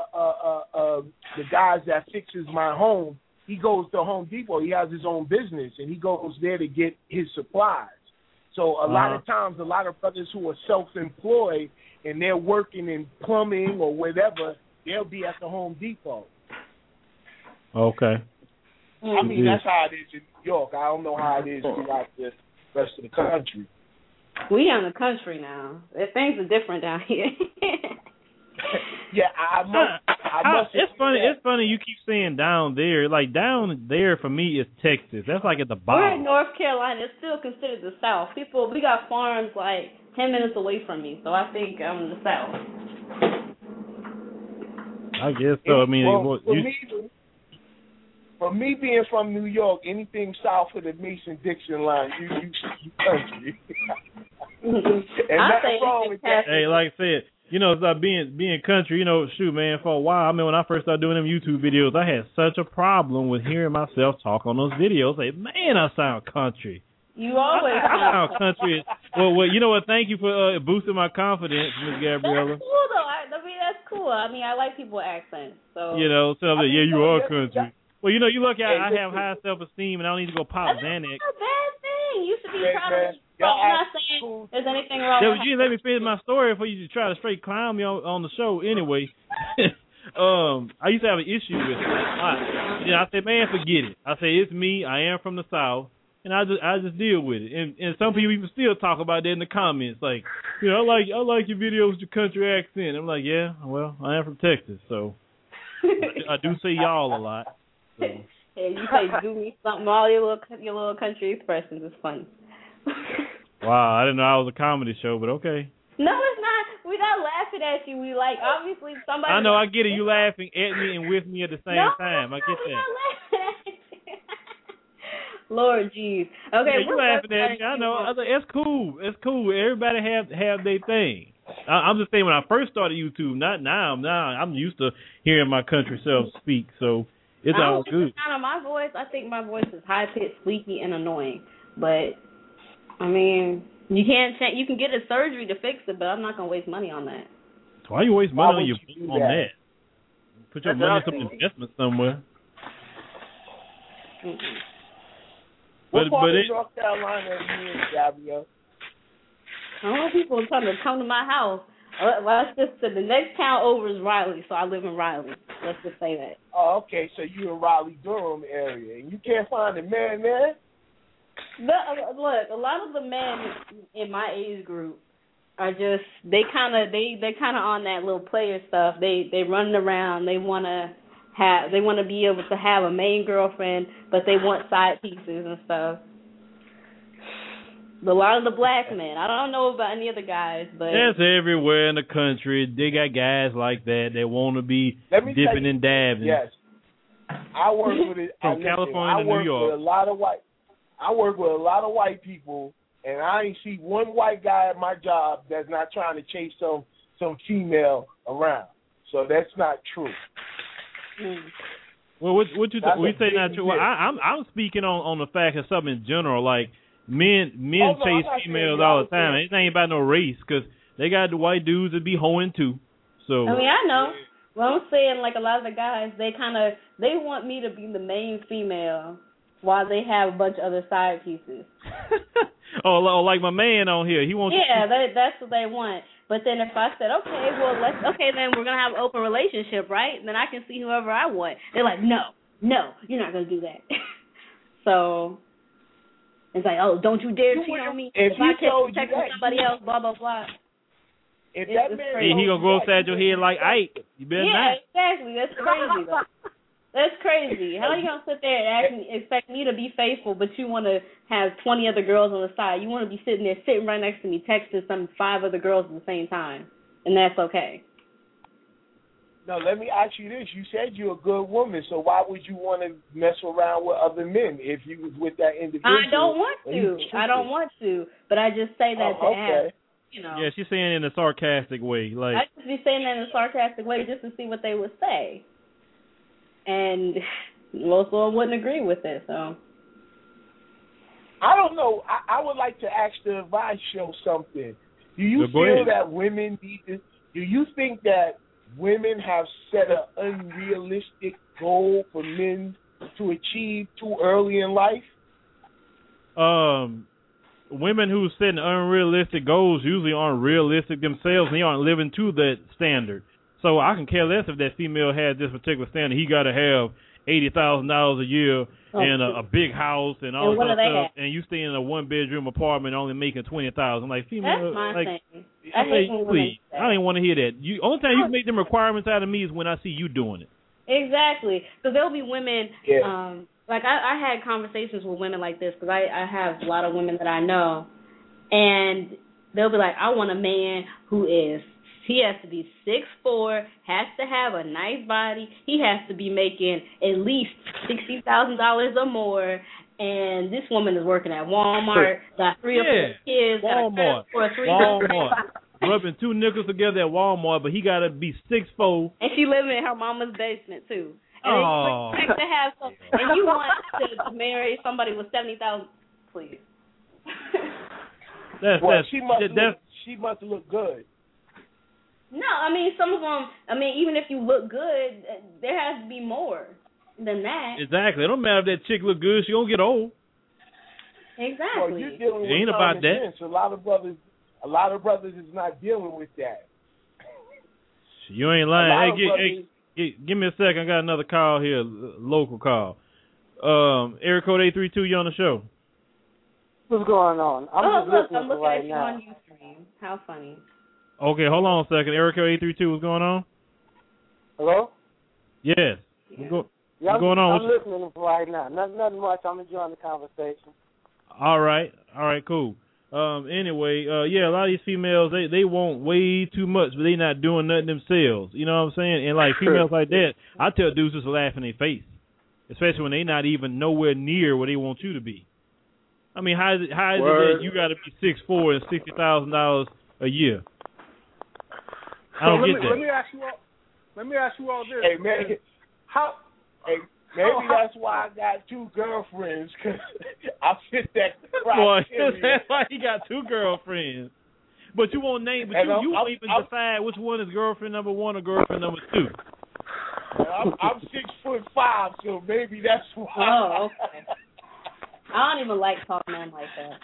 that fixes my home. He goes to Home Depot. He has his own business, and he goes there to get his supplies. So a lot of times, a lot of brothers who are self-employed and they're working in plumbing or whatever, they'll be at the Home Depot. Okay. I mean, that's how it is in New York. I don't know how it is throughout the rest of the country. We in the country now. Things are different down here. Yeah, I must. It's funny. It's funny you keep saying down there. Like down there for me is Texas. That's like at the bottom. We're in North Carolina. It's still considered the South. We got farms like 10 minutes away from me, so I think I'm in the South. I guess so. I mean, for me being from New York, anything south of the Mason-Dixon line, you country. And nothing wrong with that. Hey, like I said, you know, it's like being country. You know, shoot, man. For a while, I mean, when I first started doing them YouTube videos, I had such a problem with hearing myself talk on those videos. Like, man, I sound country. You always sound country. Well, you know what? Thank you for boosting my confidence, Ms. Gabriella. That's cool, though. I mean, that's cool. I mean, I like people's accents. So you know, you are country. Well, you know, you look at I have high self-esteem, and I don't need to go pop Xanax. That's not a bad thing. You should be proud of yourself. I'm not saying there's anything wrong with you let me finish my story before you try to straight clown me on the show anyway. I used to have an issue with it. I said, man, forget it. I say, it's me. I am from the South. And I just deal with it. And some people even still talk about that in the comments. Like, you know, I like your videos with your country accent. I'm like, yeah, well, I am from Texas, so I do say y'all a lot. So. Hey, you say do me something, all your little country expressions is funny. Wow, I didn't know I was a comedy show, but okay. No, it's not. We're not laughing at you. We like, obviously, somebody. I know, I get it. You laughing at me and with me at the same time. I get that. We're not laughing at you. Lord, jeez. Okay, yeah, you laughing at me. I know. It's cool. It's cool. Everybody have their thing. I'm just saying, when I first started YouTube, not now. Now I'm used to hearing my country self speak, so it's all good. Kind of my voice. I think my voice is high pitched, squeaky, and annoying. But I mean, you can't change. You can get a surgery to fix it, but I'm not gonna waste money on that. Why you waste money on that? Put your money in some investment somewhere. What part of North Carolina are you in, Gabrielle? I want people to come to my house. Well, let's just say the next town over is Raleigh, so I live in Raleigh. Let's just say that. Oh, okay, so you're in Raleigh-Durham area, and you can't find a man there? Look, a lot of the men in my age group are just they're kind of on that little player stuff. They running around. They want to be able to have a main girlfriend, but they want side pieces and stuff. A lot of the black men. I don't know about any other guys, but that's everywhere in the country. They got guys like that. They want to be dipping and dabbing. Yes, I work with it from California to New York. I work with a lot of white people, and I ain't see one white guy at my job that's not trying to chase some female around. So that's not true. Well, what you say not true? Well, I'm speaking on the fact of something in general, like. Men chase females all the time. It ain't about no race, because they got the white dudes that be hoeing too. So I mean, I know. Well, I'm saying, like, a lot of the guys, they want me to be the main female while they have a bunch of other side pieces. Oh, like my man on here. He wants. Yeah, that's what they want. But then if I said, okay, then we're gonna have an open relationship, right? And then I can see whoever I want. They're like, no, you're not gonna do that. So. It's like, oh, don't you dare cheat on me. If I text somebody else, blah, blah, blah. If that man he going to go upside your head like Ike. You better not. Exactly. That's crazy, though. That's crazy. How are you going to sit there and expect me to be faithful, but you want to have 20 other girls on the side? You want to be sitting right next to me, texting 5 other girls at the same time, and that's okay. No, let me ask you this. You said you're a good woman, so why would you want to mess around with other men if you was with that individual? I don't want to. But I just say that to ask. You know. Yeah, she's saying it in a sarcastic way. Like I just be saying that in a sarcastic way just to see what they would say. And most of them wouldn't agree with it, so. I don't know. I would like to ask the advice show something. Do you feel that women need to, do you think that women have set an unrealistic goal for men to achieve too early in life? Women who set unrealistic goals usually aren't realistic themselves, and they aren't living to that standard. So I can care less if that female has this particular standard. He got to have $80,000 a year and a big house and all that stuff, and you stay in a 1-bedroom apartment only making $20,000. I'm like, female, that's my like, thing. please, I don't want to hear that. Only time you can make them requirements out of me is when I see you doing it. Exactly. So there'll be women. Like I had conversations with women like this because I have a lot of women that I know, and they'll be like, I want a man he has to be 6'4", has to have a nice body, he has to be making at least $60,000 or more, and this woman is working at Walmart, got 3 or 4 kids, Walmart, rubbing 2 nickels together at Walmart, but he got to be 6'4", and she living in her mama's basement too. And you expect to have some, and you want to marry somebody with 70,000, please. She must look good. No, I mean, some of them, even if you look good, there has to be more than that. Exactly. It don't matter if that chick look good, she gonna get old. Exactly. Well, you're dealing with it ain't about that. A lot of brothers is not dealing with that. You ain't lying. Hey, give me a second. I got another call here, local call. Area code 832, you on the show. What's going on? I'm looking right at you now. on Ustream. How funny. Okay, hold on a second. Area code 832, what's going on? Hello? Yes. What's going on? I'm listening right now. Nothing much. I'm enjoying the conversation. All right, cool. Anyway, a lot of these females, they want way too much, but they not doing nothing themselves. You know what I'm saying? And like females like that, I tell dudes just to laugh in their face, especially when they not even nowhere near where they want you to be. I mean, how is it that you got to be 6'4" and $60,000 a year? I don't get that. Let me ask you all this. Hey man, maybe that's why I got 2 girlfriends, because I fit that criteria. Boy, that's why he got 2 girlfriends. But you won't name, but you won't even decide which one is girlfriend number 1 or girlfriend number 2. I'm 6'5", so maybe that's why. Oh, okay. I don't even like talking to men like that.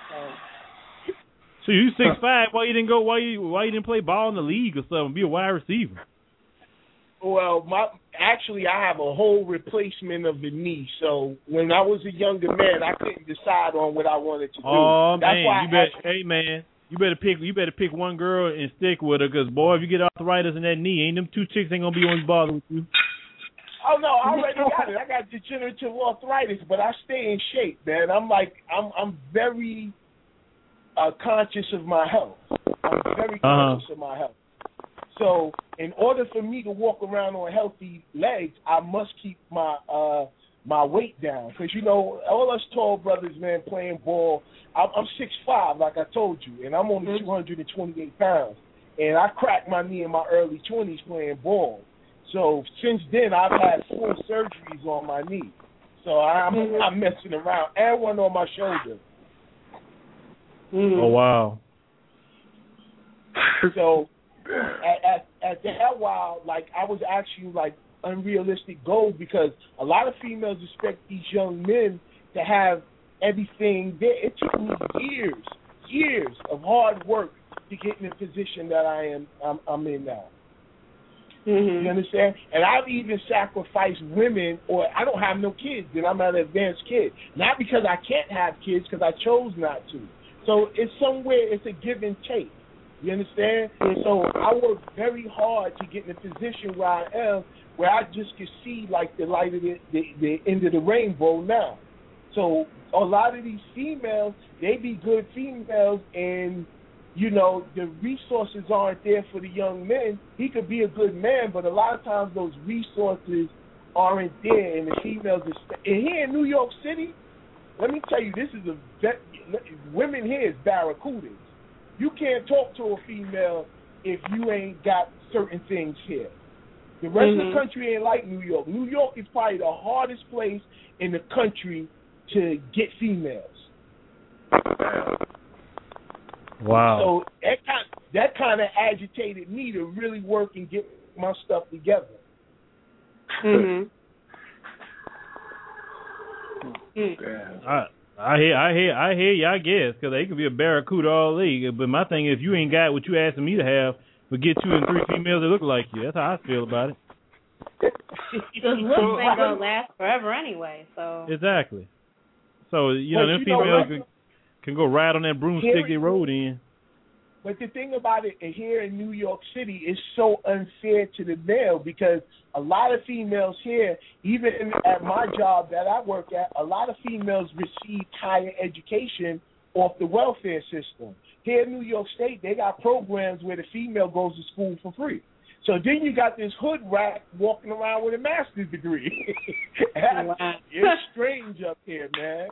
So you 6'5", why you didn't play ball in the league or something, be a wide receiver? Well, I have a whole replacement of the knee. So when I was a younger man, I couldn't decide on what I wanted to do. Oh man, you better pick one girl and stick with her, because boy, if you get arthritis in that knee, them 2 chicks ain't gonna be on bothered with you. Oh no, I already got it. I got degenerative arthritis, but I stay in shape, man. I'm very conscious of my health. I'm very conscious of my health. So in order for me to walk around on healthy legs, I must keep my weight down. Because, all us tall brothers, man, playing ball, I'm 6'5", like I told you, and I'm only 228 pounds. And I cracked my knee in my early 20s playing ball. So since then, I've had 4 surgeries on my knee. So I'm not messing around. And one on my shoulder. Oh, wow. So at that while, like, I was actually like unrealistic goals, because a lot of females expect these young men to have everything there. It took me years of hard work to get in the position that I'm in now. You understand? And I've even sacrificed women, or I don't have no kids, then I'm an advanced kid. Not because I can't have kids, because I chose not to. So it's a give and take. You understand? So I work very hard to get in a position where I am, where I just can see like the light of the end of the rainbow now. So a lot of these females, they be good females, and the resources aren't there for the young men. He could be a good man, but a lot of times those resources aren't there, and the females are. And here in New York City, let me tell you, this is women here is barracudas. You can't talk to a female if you ain't got certain things here. The rest of the country ain't like New York. New York is probably the hardest place in the country to get females. Wow. So that kind of agitated me to really work and get my stuff together. I hear you, I guess, because they could be a barracuda all league. But my thing is, you ain't got what you asking me to have, but get 2 and 3 females that look like you. That's how I feel about it. Because looks ain't gonna last forever anyway. So exactly. So them females can go ride on that broomstick they rode in. But the thing about it here in New York City is so unfair to the male because a lot of females here, even at my job that I work at, a lot of females receive higher education off the welfare system. Here in New York State, they got programs where the female goes to school for free. So then you got this hood rat walking around with a master's degree. Wow. It's strange up here, man.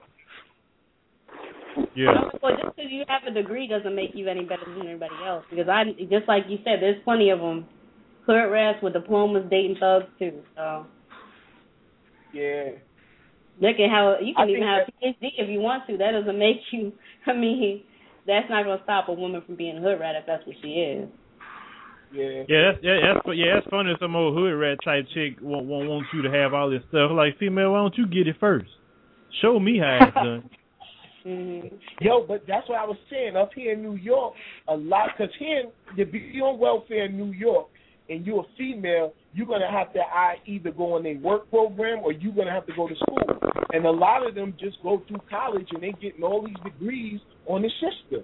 Yeah. Well, just because you have a degree doesn't make you any better than anybody else. Because just like you said, there's plenty of them, hood rats with diplomas dating thugs too. So yeah, you can even have a PhD if you want to. That doesn't make you. I mean, that's not going to stop a woman from being a hood rat if that's what she is. Yeah. That's funny. Some old hood rat type chick wants you to have all this stuff. Like, female, why don't you get it first? Show me how it's done. Mm-hmm. Yo, but that's what I was saying. Up here in New York, a lot, because here, to be on welfare in New York and you're a female, you're going to have to either go on a work program or you're going to have to go to school. And a lot of them just go through college and they getting all these degrees on the system.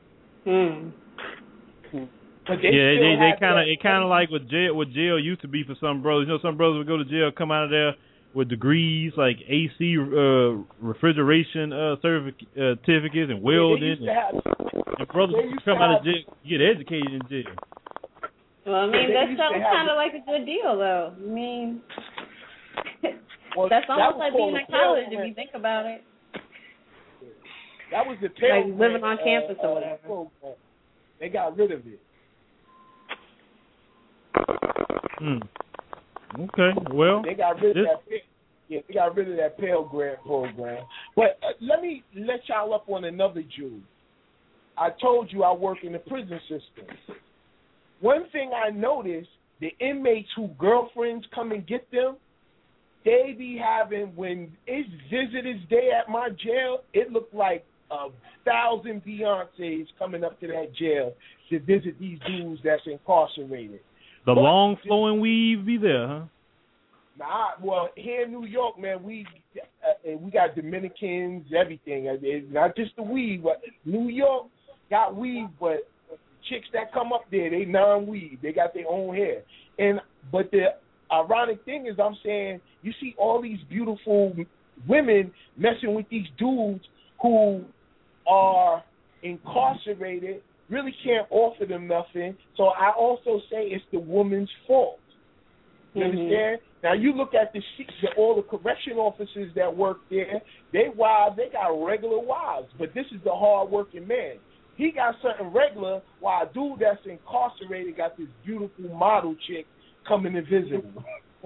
But they kind of like what jail used to be for some brothers. Some brothers would go to jail, come out of there with degrees like AC refrigeration certificates and welding. And brothers come out of jail, get educated in jail. Well, I mean, that sounds kind of like a good deal, though. I mean, that's almost like being in college if you think about it. That was the Pell like living on campus or whatever. They got rid of it. Okay, well, they got rid of that. Yeah, they got rid of that Pell Grant program. But let me let y'all up on another jewel. I told you I work in the prison system. One thing I noticed, the inmates who girlfriends come and get them, they be having, when it's visitors day at my jail, it looked like 1,000 Beyoncés coming up to that jail to visit these dudes that's incarcerated. The long flowing weave be there, huh? Nah, well, here in New York, man, we got Dominicans, everything. It's not just the weave, but New York got weave, but chicks that come up there, they non-weave. They got their own hair. But the ironic thing is, I'm saying, you see all these beautiful women messing with these dudes who are incarcerated, really can't offer them nothing. So I also say it's the woman's fault. You understand? Now you look at all the correction officers that work there. They wives, they got regular wives, but this is the hard-working man. He got something regular, while a dude that's incarcerated got this beautiful model chick coming to visit him.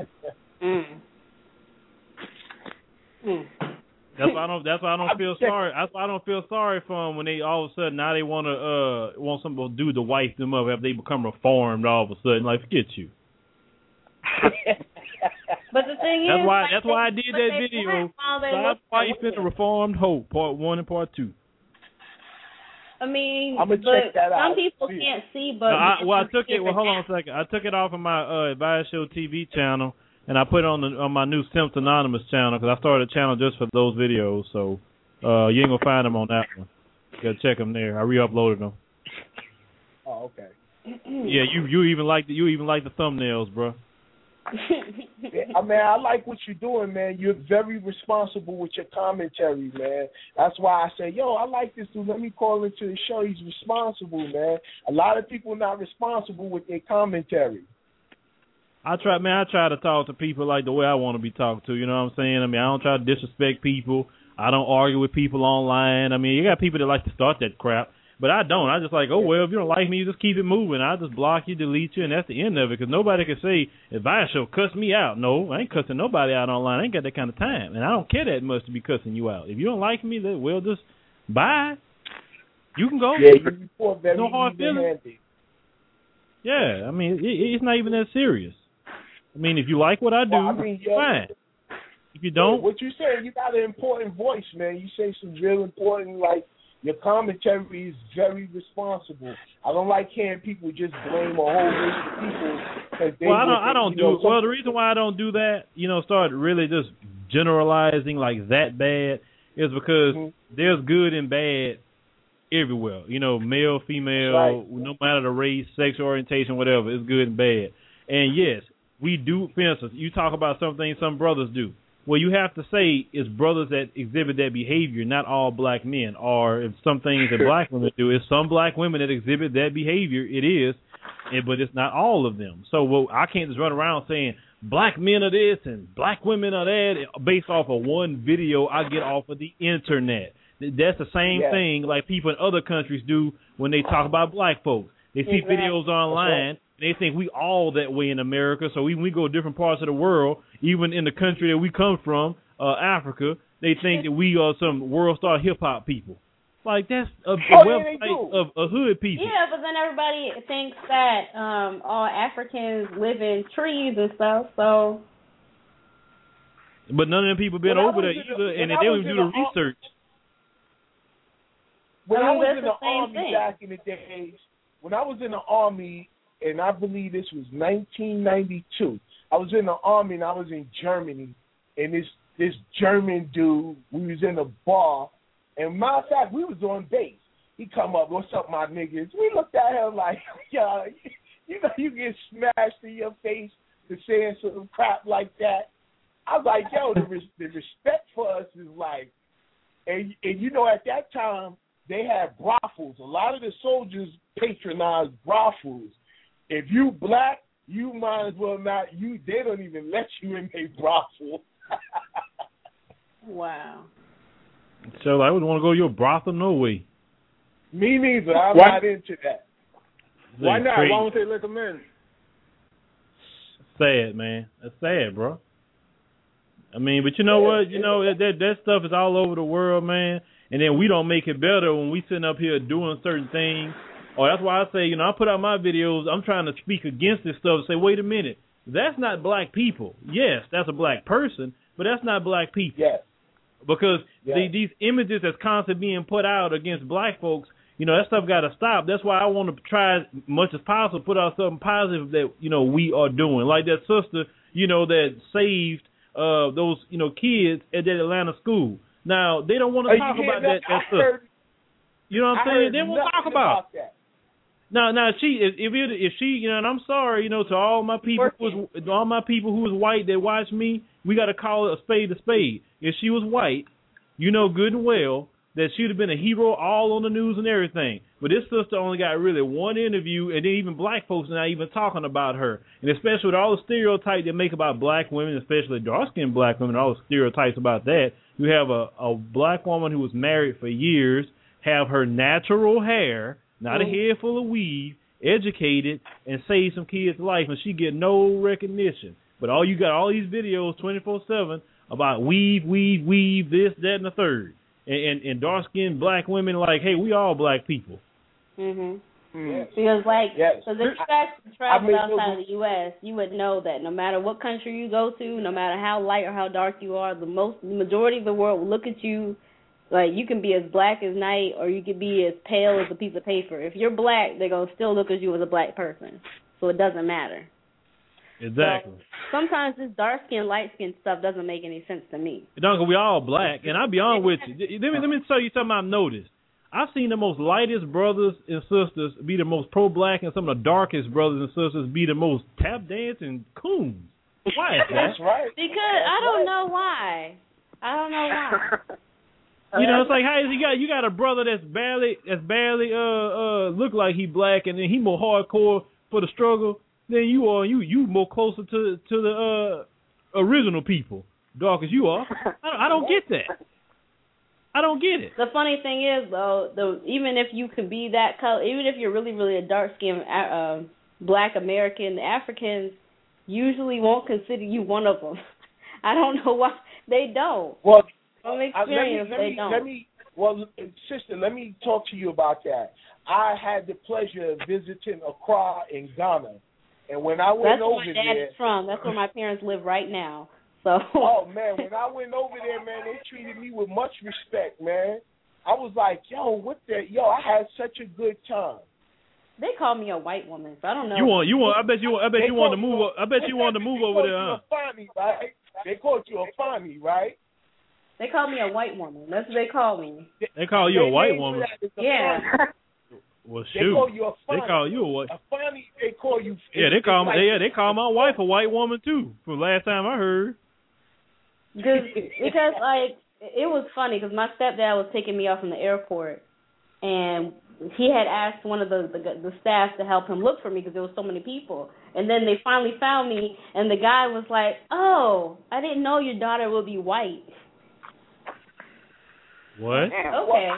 That's why I don't feel sorry. That's why I don't feel sorry for them when they all of a sudden now they want some dude to wife them up after they become reformed all of a sudden. Like, forget you. But the thing that's is, that's why I did that video. Stop wifing the reformed hope, part 1 and part 2. I mean, I'm gonna check that out. Some people can't see, but I took it. Well, hold on a second. I took it off of my Advice Show TV channel, and I put it on my new Simps Anonymous channel because I started a channel just for those videos. So you ain't gonna find them on that one. You gotta check them there. I re-uploaded them. Oh, okay. Yeah, you even like the thumbnails, bro. I mean, I like what you're doing, man. You're very responsible with your commentary, man. That's why I say, yo, I like this dude. Let me call into the show. He's responsible, man. A lot of people are not responsible with their commentary. I try to talk to people like the way I want to be talked to. You know what I'm saying? I mean, I don't try to disrespect people. I don't argue with people online. I mean, you got people that like to start that crap. But I don't. I just like, oh, well, if you don't like me, you just keep it moving. I just block you, delete you, and that's the end of it. Because nobody can say, Advice Show cuss me out. No, I ain't cussing nobody out online. I ain't got that kind of time. And I don't care that much to be cussing you out. If you don't like me, then, well, just bye. You can go. Yeah, you report very no hard feelings. Yeah, I mean, it's not even that serious. I mean, if you like what I do, fine. If you don't. What you say, you got an important voice, man. You say some real important, like, Your commentary is very responsible. I don't like hearing people just blame a whole race of people. Well, the reason why I don't do that, start really just generalizing like that bad is because there's good and bad everywhere. Male, female, right. No matter the race, sexual orientation, whatever, it's good and bad. And yes, we do, for instance, you talk about some things some brothers do. Well, you have to say it's brothers that exhibit that behavior, not all black men. Or if some things that black women do, it's some black women that exhibit that behavior. It is, but it's not all of them. So I can't just run around saying black men are this and black women are that based off of one video I get off of the internet. That's the same thing like people in other countries do when they talk about black folks. They see videos online. They think we all that way in America, so even we go to different parts of the world, even in the country that we come from, Africa, they think that we are some world star hip-hop people. Like, that's a website of hood people. Yeah, but then everybody thinks that all Africans live in trees and stuff, so... But none of them people been over there either, and they don't even do the research. When I was in the Army back in the days, when I was in the Army... and I believe this was 1992. I was in the Army and I was in Germany, and this German dude, we was in a bar, and matter of fact, we was on base. He come up, what's up, my niggas? We looked at him like, yo, you get smashed in your face for saying some crap like that. I was like, yo, the respect for us is like, and at that time, they had brothels. A lot of the soldiers patronized brothels. If you black, you might as well not. They don't even let you in their brothel. Wow. So I wouldn't want to go to your brothel, no way. Me neither. I'm not into that. Why not? Why won't they let them in? Sad, man. That's sad, bro. I mean, but you know what? That stuff is all over the world, man. And then we don't make it better when we sitting up here doing certain things. Oh, that's why I say, I put out my videos, I'm trying to speak against this stuff and say, wait a minute, that's not black people. Yes, that's a black person, but that's not black people. Yes. Because these images that's constantly being put out against black folks, that stuff got to stop. That's why I want to try as much as possible put out something positive that, we are doing. Like that sister, that saved those, kids at that Atlanta school. Now, they don't want to talk about that stuff. You know what I'm saying? They won't talk about that. Now, if she, and I'm sorry, to all my people who was white that watch me, we got to call it a spade. If she was white, good and well that she'd have been a hero all on the news and everything. But this sister only got really one interview, and then even black folks are not even talking about her. And especially with all the stereotypes they make about black women, especially dark-skinned black women, all the stereotypes about that. You have a black woman who was married for years, have her natural hair, not a head full of weave, educated, and save some kids' life, and she get no recognition. But you got all these videos 24/7 about weave, this, that, and the third. And dark-skinned black women like, hey, we all black people. Mhm. Yes. Because so if you guys travel outside of the U.S., you would know that no matter what country you go to, no matter how light or how dark you are, the majority of the world will look at you. Like, you can be as black as night, or you can be as pale as a piece of paper. If you're black, they're going to still look at you as a black person. So it doesn't matter. Exactly. So sometimes this dark-skin, light-skin stuff doesn't make any sense to me. We all black, and I'll be honest with you. Let me tell you something I've noticed. I've seen the most lightest brothers and sisters be the most pro-black, and some of the darkest brothers and sisters be the most tap-dancing coons. Why is that? That's right. Because I don't know why. It's like, how is you got a brother that's barely look like he black, and then he more hardcore for the struggle than you are. You more closer to the original people, dark as you are. I don't get that. I don't get it. The funny thing is, though, even if you could be that color, even if you're really, really a dark-skinned black American, the Africans usually won't consider you one of them. I don't know why they don't. Well, from experience, they don't. Sister, let me talk to you about that. I had the pleasure of visiting Accra in Ghana, and when I went over there, that's where my dad is from. That's where my parents live right now. So. Oh man, when I went over there, man, they treated me with much respect, man. I was like, yo, I had such a good time. They call me a white woman, so I don't know. I bet you want to move. I bet you want to move over there, huh? Fani, right? They called you a Fani, right? They call me a white woman. That's what they call me. They call you a white woman. Yeah. Well, shoot. They call you a Fani. They call you a white. A Fani. They call you. Yeah, they call they call my wife a white woman too. From last time I heard. Because like it was funny because my stepdad was taking me off from the airport, and he had asked one of the staff to help him look for me because there was so many people. And then they finally found me, and the guy was like, "Oh, I didn't know your daughter would be white." What? Okay.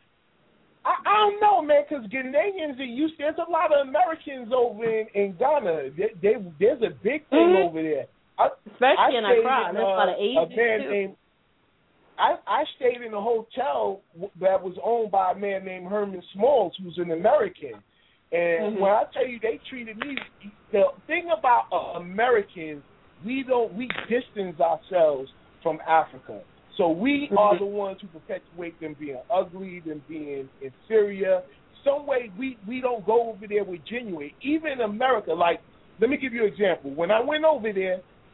I don't know, man, because Ghanaians are used. There's a lot of Americans over in Ghana. There's a big thing over there. Especially in Accra. There's a lot of Asians, too. I stayed in a hotel that was owned by a man named Herman Smalls, who's an American. And when I tell you they treated me, the thing about Americans, we distance ourselves from Africa. So we are the ones who perpetuate them being ugly, them being inferior. Some way we don't go over there with genuine. Even in America, like, let me give you an example. When I went over there,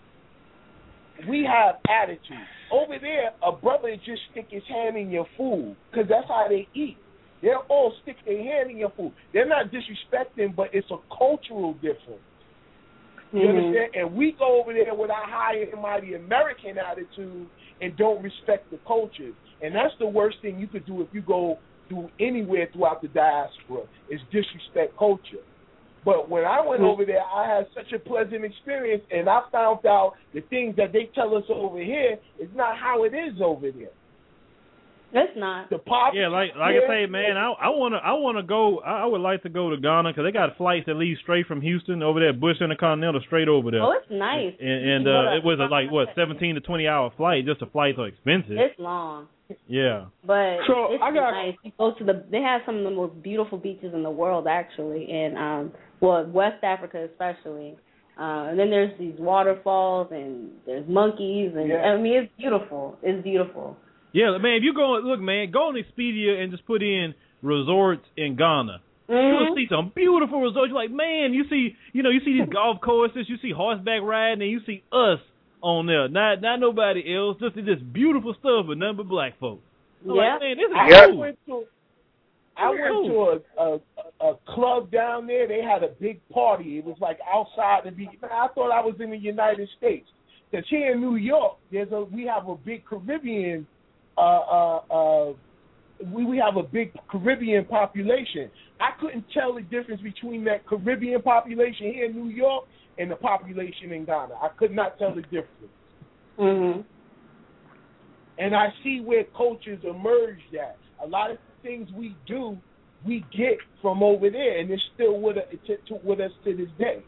we have attitude. Over there, a brother just stick his hand in your food because that's how they eat. They'll all stick their hand in your food. They're not disrespecting, but it's a cultural difference. You understand? And we go over there with our high and mighty American attitude and don't respect the culture. And that's the worst thing you could do if you go through anywhere throughout the diaspora is disrespect culture. But when I went over there, I had such a pleasant experience, and I found out the things that they tell us over here is not how it is over there. That's not. The pop. Yeah, like I say, man, I wanna go. I would like to go to Ghana because they got flights that leave straight from Houston over there, Bush Intercontinental, straight over there. Oh, it's nice. And it was like 17 to 20 hour flight. Just the flights are expensive. It's long. Yeah. But it's nice. You go to they have some of the most beautiful beaches in the world, actually, and West Africa especially. And then there's these waterfalls and there's monkeys and I mean it's beautiful. It's beautiful. Yeah, man, if you go on Expedia and just put in resorts in Ghana. You'll see some beautiful resorts. You're like, man, you see these golf courses, you see horseback riding, and you see us on there. Not nobody else. Just this beautiful stuff, but nothing but black folks. Like, man, this is cool. I went to a club down there. They had a big party. It was like outside the beach. I thought I was in the United States. Because here in New York, we have a big Caribbean. We have a big Caribbean population. I couldn't tell the difference between that Caribbean population here in New York and the population in Ghana. I could not tell the difference. And I see where cultures emerged at. A lot of things we do, we get from over there, and it's still with us to this day.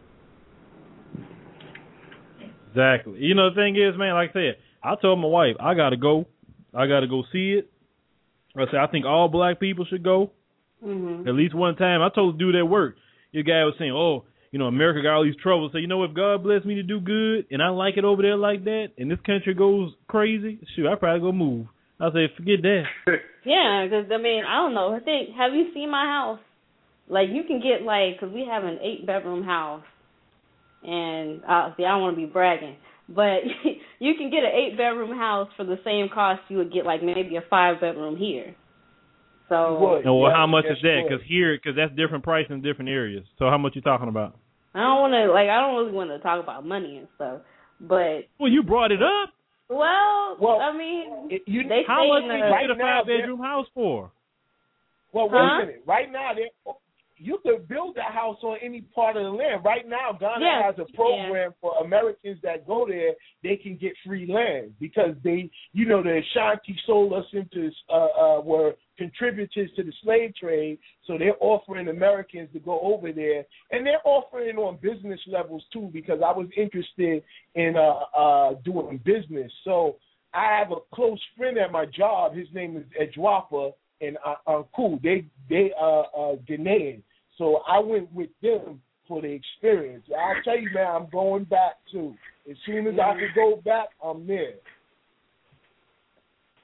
Exactly. You know, the thing is, man, like I said, I told my wife, I got to go see it. I said, I think all black people should go at least one time. I told the dude at work, your guy was saying, oh, you know, America got all these troubles. So, you know, if God bless me to do good and I like it over there like that and this country goes crazy, shoot, I'd probably go move. I say, forget that. Yeah, because, I mean, I don't know. Have you seen my house? Like, you can get, like, because we have an 8-bedroom house. And, I don't want to be bragging. But you can get an 8-bedroom house for the same cost you would get, like, maybe a 5-bedroom here. So. Well, how much is that? Because that's different price in different areas. So how much you talking about? I don't really want to talk about money and stuff. But. Well, you brought it up. Well, I mean, how much did you get a 5-bedroom house for? Well, wait a minute. Right now, you can build a house on any part of the land. Right now, Ghana has a program for Americans that go there. They can get free land because the Ashanti sold us into were contributors to the slave trade. So they're offering Americans to go over there, and they're offering on business levels too. Because I was interested in doing business. So I have a close friend at my job. His name is Edwapa and Uncle. They Ghanaian. So I went with them for the experience. I'll tell you, man, I'm going back too. As soon as I can go back, I'm there.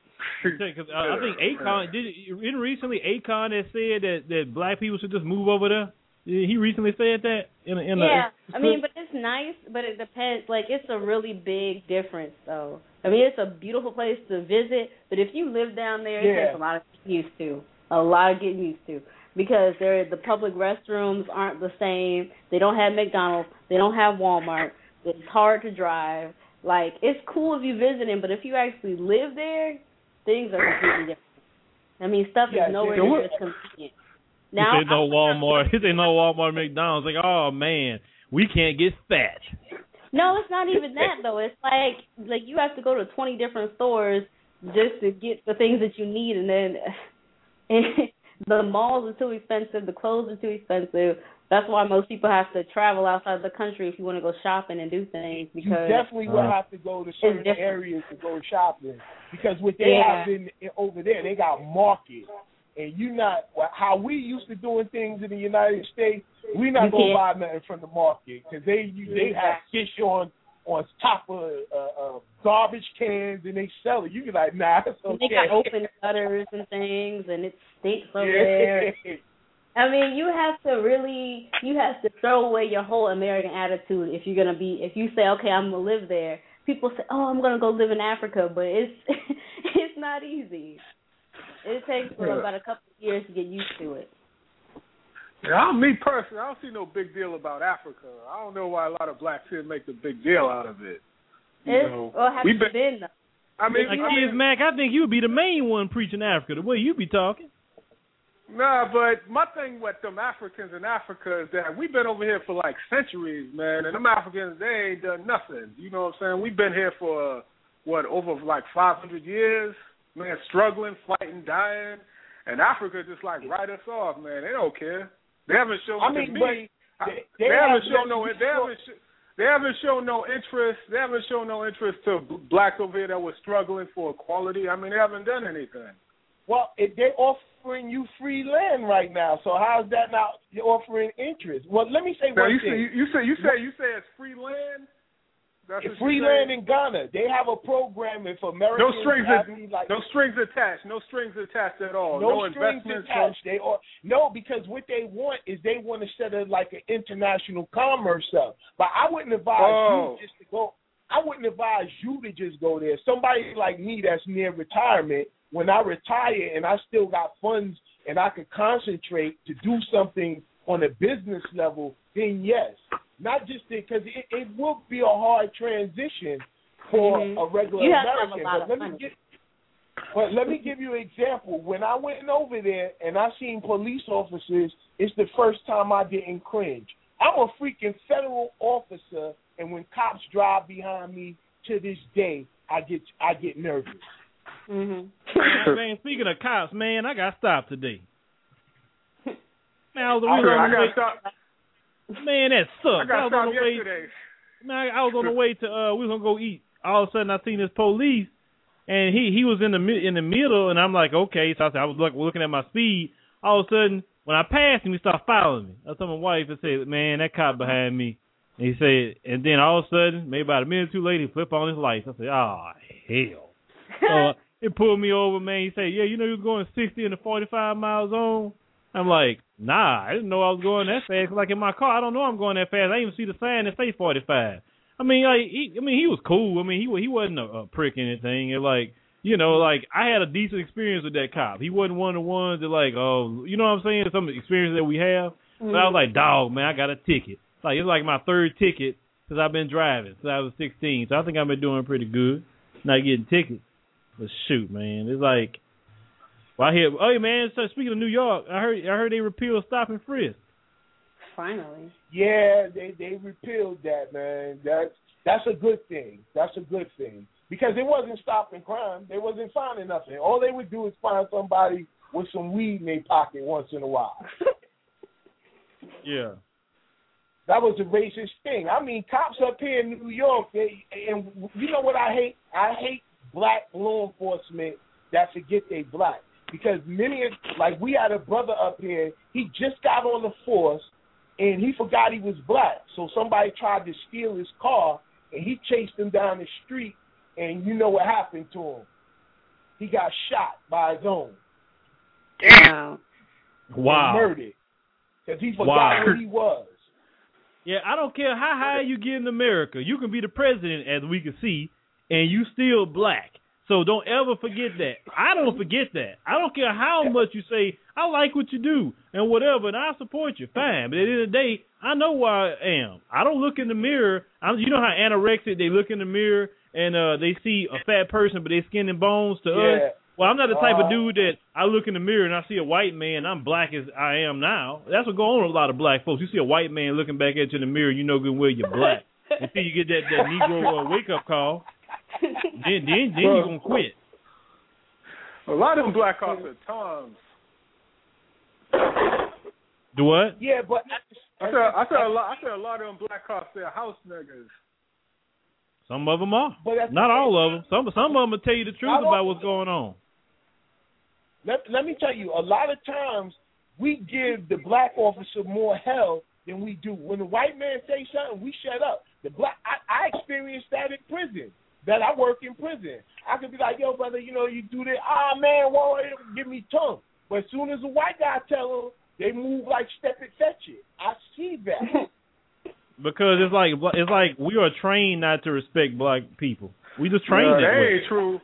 Because I think Akon didn't recently Akon that said that black people should just move over there. He recently said that I mean, but it's nice, but it depends. Like, it's a really big difference, though. I mean, it's a beautiful place to visit, but if you live down there, it takes a lot of getting used to. A lot of getting used to. Because the public restrooms aren't the same. They don't have McDonald's. They don't have Walmart. It's hard to drive. Like, it's cool if you visit them, but if you actually live there, things are completely different. I mean, stuff is nowhere near as convenient. Now, he said no Walmart. He said no Walmart, McDonald's. Like, oh man, we can't get fat. No, it's not even that though. It's like you have to go to 20 different stores just to get the things that you need, and then the malls are too expensive. The clothes are too expensive. That's why most people have to travel outside the country if you want to go shopping and do things. Because you definitely will have to go to certain areas to go shopping, because what they have over there, they got markets. And how we used to doing things in the United States, we're not going to buy nothing from the market, because they have fish on top of garbage cans, and they sell it. You be like, nah, it's okay. They got open gutters and things, and it stinks over there. I mean, you have to throw away your whole American attitude if you say, okay, I'm going to live there. People say, oh, I'm going to go live in Africa, but it's not easy. It takes about a couple of years to get used to it. Yeah, me personally, I don't see no big deal about Africa. I don't know why a lot of blacks here make a big deal out of it. Have you been? I mean, Mac, I think you would be the main one preaching Africa, the way you be talking. Nah, but my thing with them Africans in Africa is that we've been over here for like centuries, man, and them Africans, they ain't done nothing. You know what I'm saying? We've been here for, over like 500 years? Man, struggling, fighting, dying, and Africa just like write us off, man. They don't care. They haven't shown They haven't shown no interest. They haven't shown no interest to blacks over here that were struggling for equality. I mean, they haven't done anything. Well, they're offering you free land right now, so how's that not offering interest? Well, let me say one thing. You say it's free land. It's free land in Ghana. They have a program for Americans. No strings attached. No strings attached at all. No strings attached. Because what they want is they want to set up like an international commerce up. But I wouldn't advise you just to go. I wouldn't advise you to just go there. Somebody like me that's near retirement, when I retire and I still got funds and I can concentrate to do something on a business level, then yes. Not just because it will be a hard transition for a regular American. But let me give you an example. When I went over there and I seen police officers, it's the first time I didn't cringe. I'm a freaking federal officer, and when cops drive behind me to this day, I get nervous. Mm-hmm. Man, speaking of cops, man, I got stopped today. Man, I got stopped. Man, that sucks. I got stopped yesterday. Man, I was on the way to we was gonna go eat. All of a sudden, I seen this police, and he was in the middle, and I'm like, okay. So I was looking at my speed. All of a sudden, when I passed him, he started following me. I told my wife and said, "Man, that cop behind me." And he said, and then all of a sudden, maybe about a minute or two later, he flipped on his lights. I said, "Oh hell!" So it pulled me over, man. He said, "Yeah, you know you was going 60 in the 45 mile zone." I'm like, nah, I didn't know I was going that fast. Like in my car, I don't know I'm going that fast. I didn't even see the sign that say 45. I mean, he was cool. I mean, he wasn't a prick or anything. And like, you know, like I had a decent experience with that cop. He wasn't one of the ones that like, oh, you know what I'm saying? Some experience that we have. Mm-hmm. But I was like, dog, man, I got a ticket. Like it's like my third ticket since I've been driving since I was 16. So I think I've been doing pretty good, not getting tickets. But shoot, man, it's like. Well, hey man, so speaking of New York, I heard they repealed stop and frisk. Finally. Yeah, they repealed that, man. That's a good thing. That's a good thing. Because it wasn't stopping crime. They wasn't finding nothing. All they would do is find somebody with some weed in their pocket once in a while. Yeah. That was a racist thing. I mean, cops up here in New York, and you know what I hate? I hate black law enforcement that forget they black. Because we had a brother up here, he just got on the force, and he forgot he was black. So somebody tried to steal his car, and he chased him down the street, and you know what happened to him. he got shot by his own. Damn. Wow. Murdered. Because he forgot who he was. Yeah, I don't care how high you get in America. You can be the president, as we can see, and you still black. So don't ever forget that. I don't forget that. I don't care how much you say, I like what you do and whatever, and I support you, fine. But at the end of the day, I know where I am. I don't look in the mirror. You know how anorexic, they look in the mirror and they see a fat person, but they skin and bones to us? Well, I'm not the type of dude that I look in the mirror and I see a white man, I'm black as I am now. That's what goes on with a lot of black folks. You see a white man looking back at you in the mirror, you know good well you're black. Until you get that Negro wake-up call, then you're going to quit. A lot of them black cops are Toms. Do what? Yeah, but I said a lot of them black cops, they're house niggas. Some of them are. Not all of them. Some of them will tell you the truth about what's going on. Let me tell you, a lot of times we give the black officer more hell than we do. When the white man say something, we shut up. I experienced that in prison. That I work in prison. I could be like, yo, brother, you know, you do this. Man, why give me tongue? But as soon as a white guy tell them, they move like step it, fetch it. I see that. Because it's like we are trained not to respect black people. We just trained that way. That ain't true.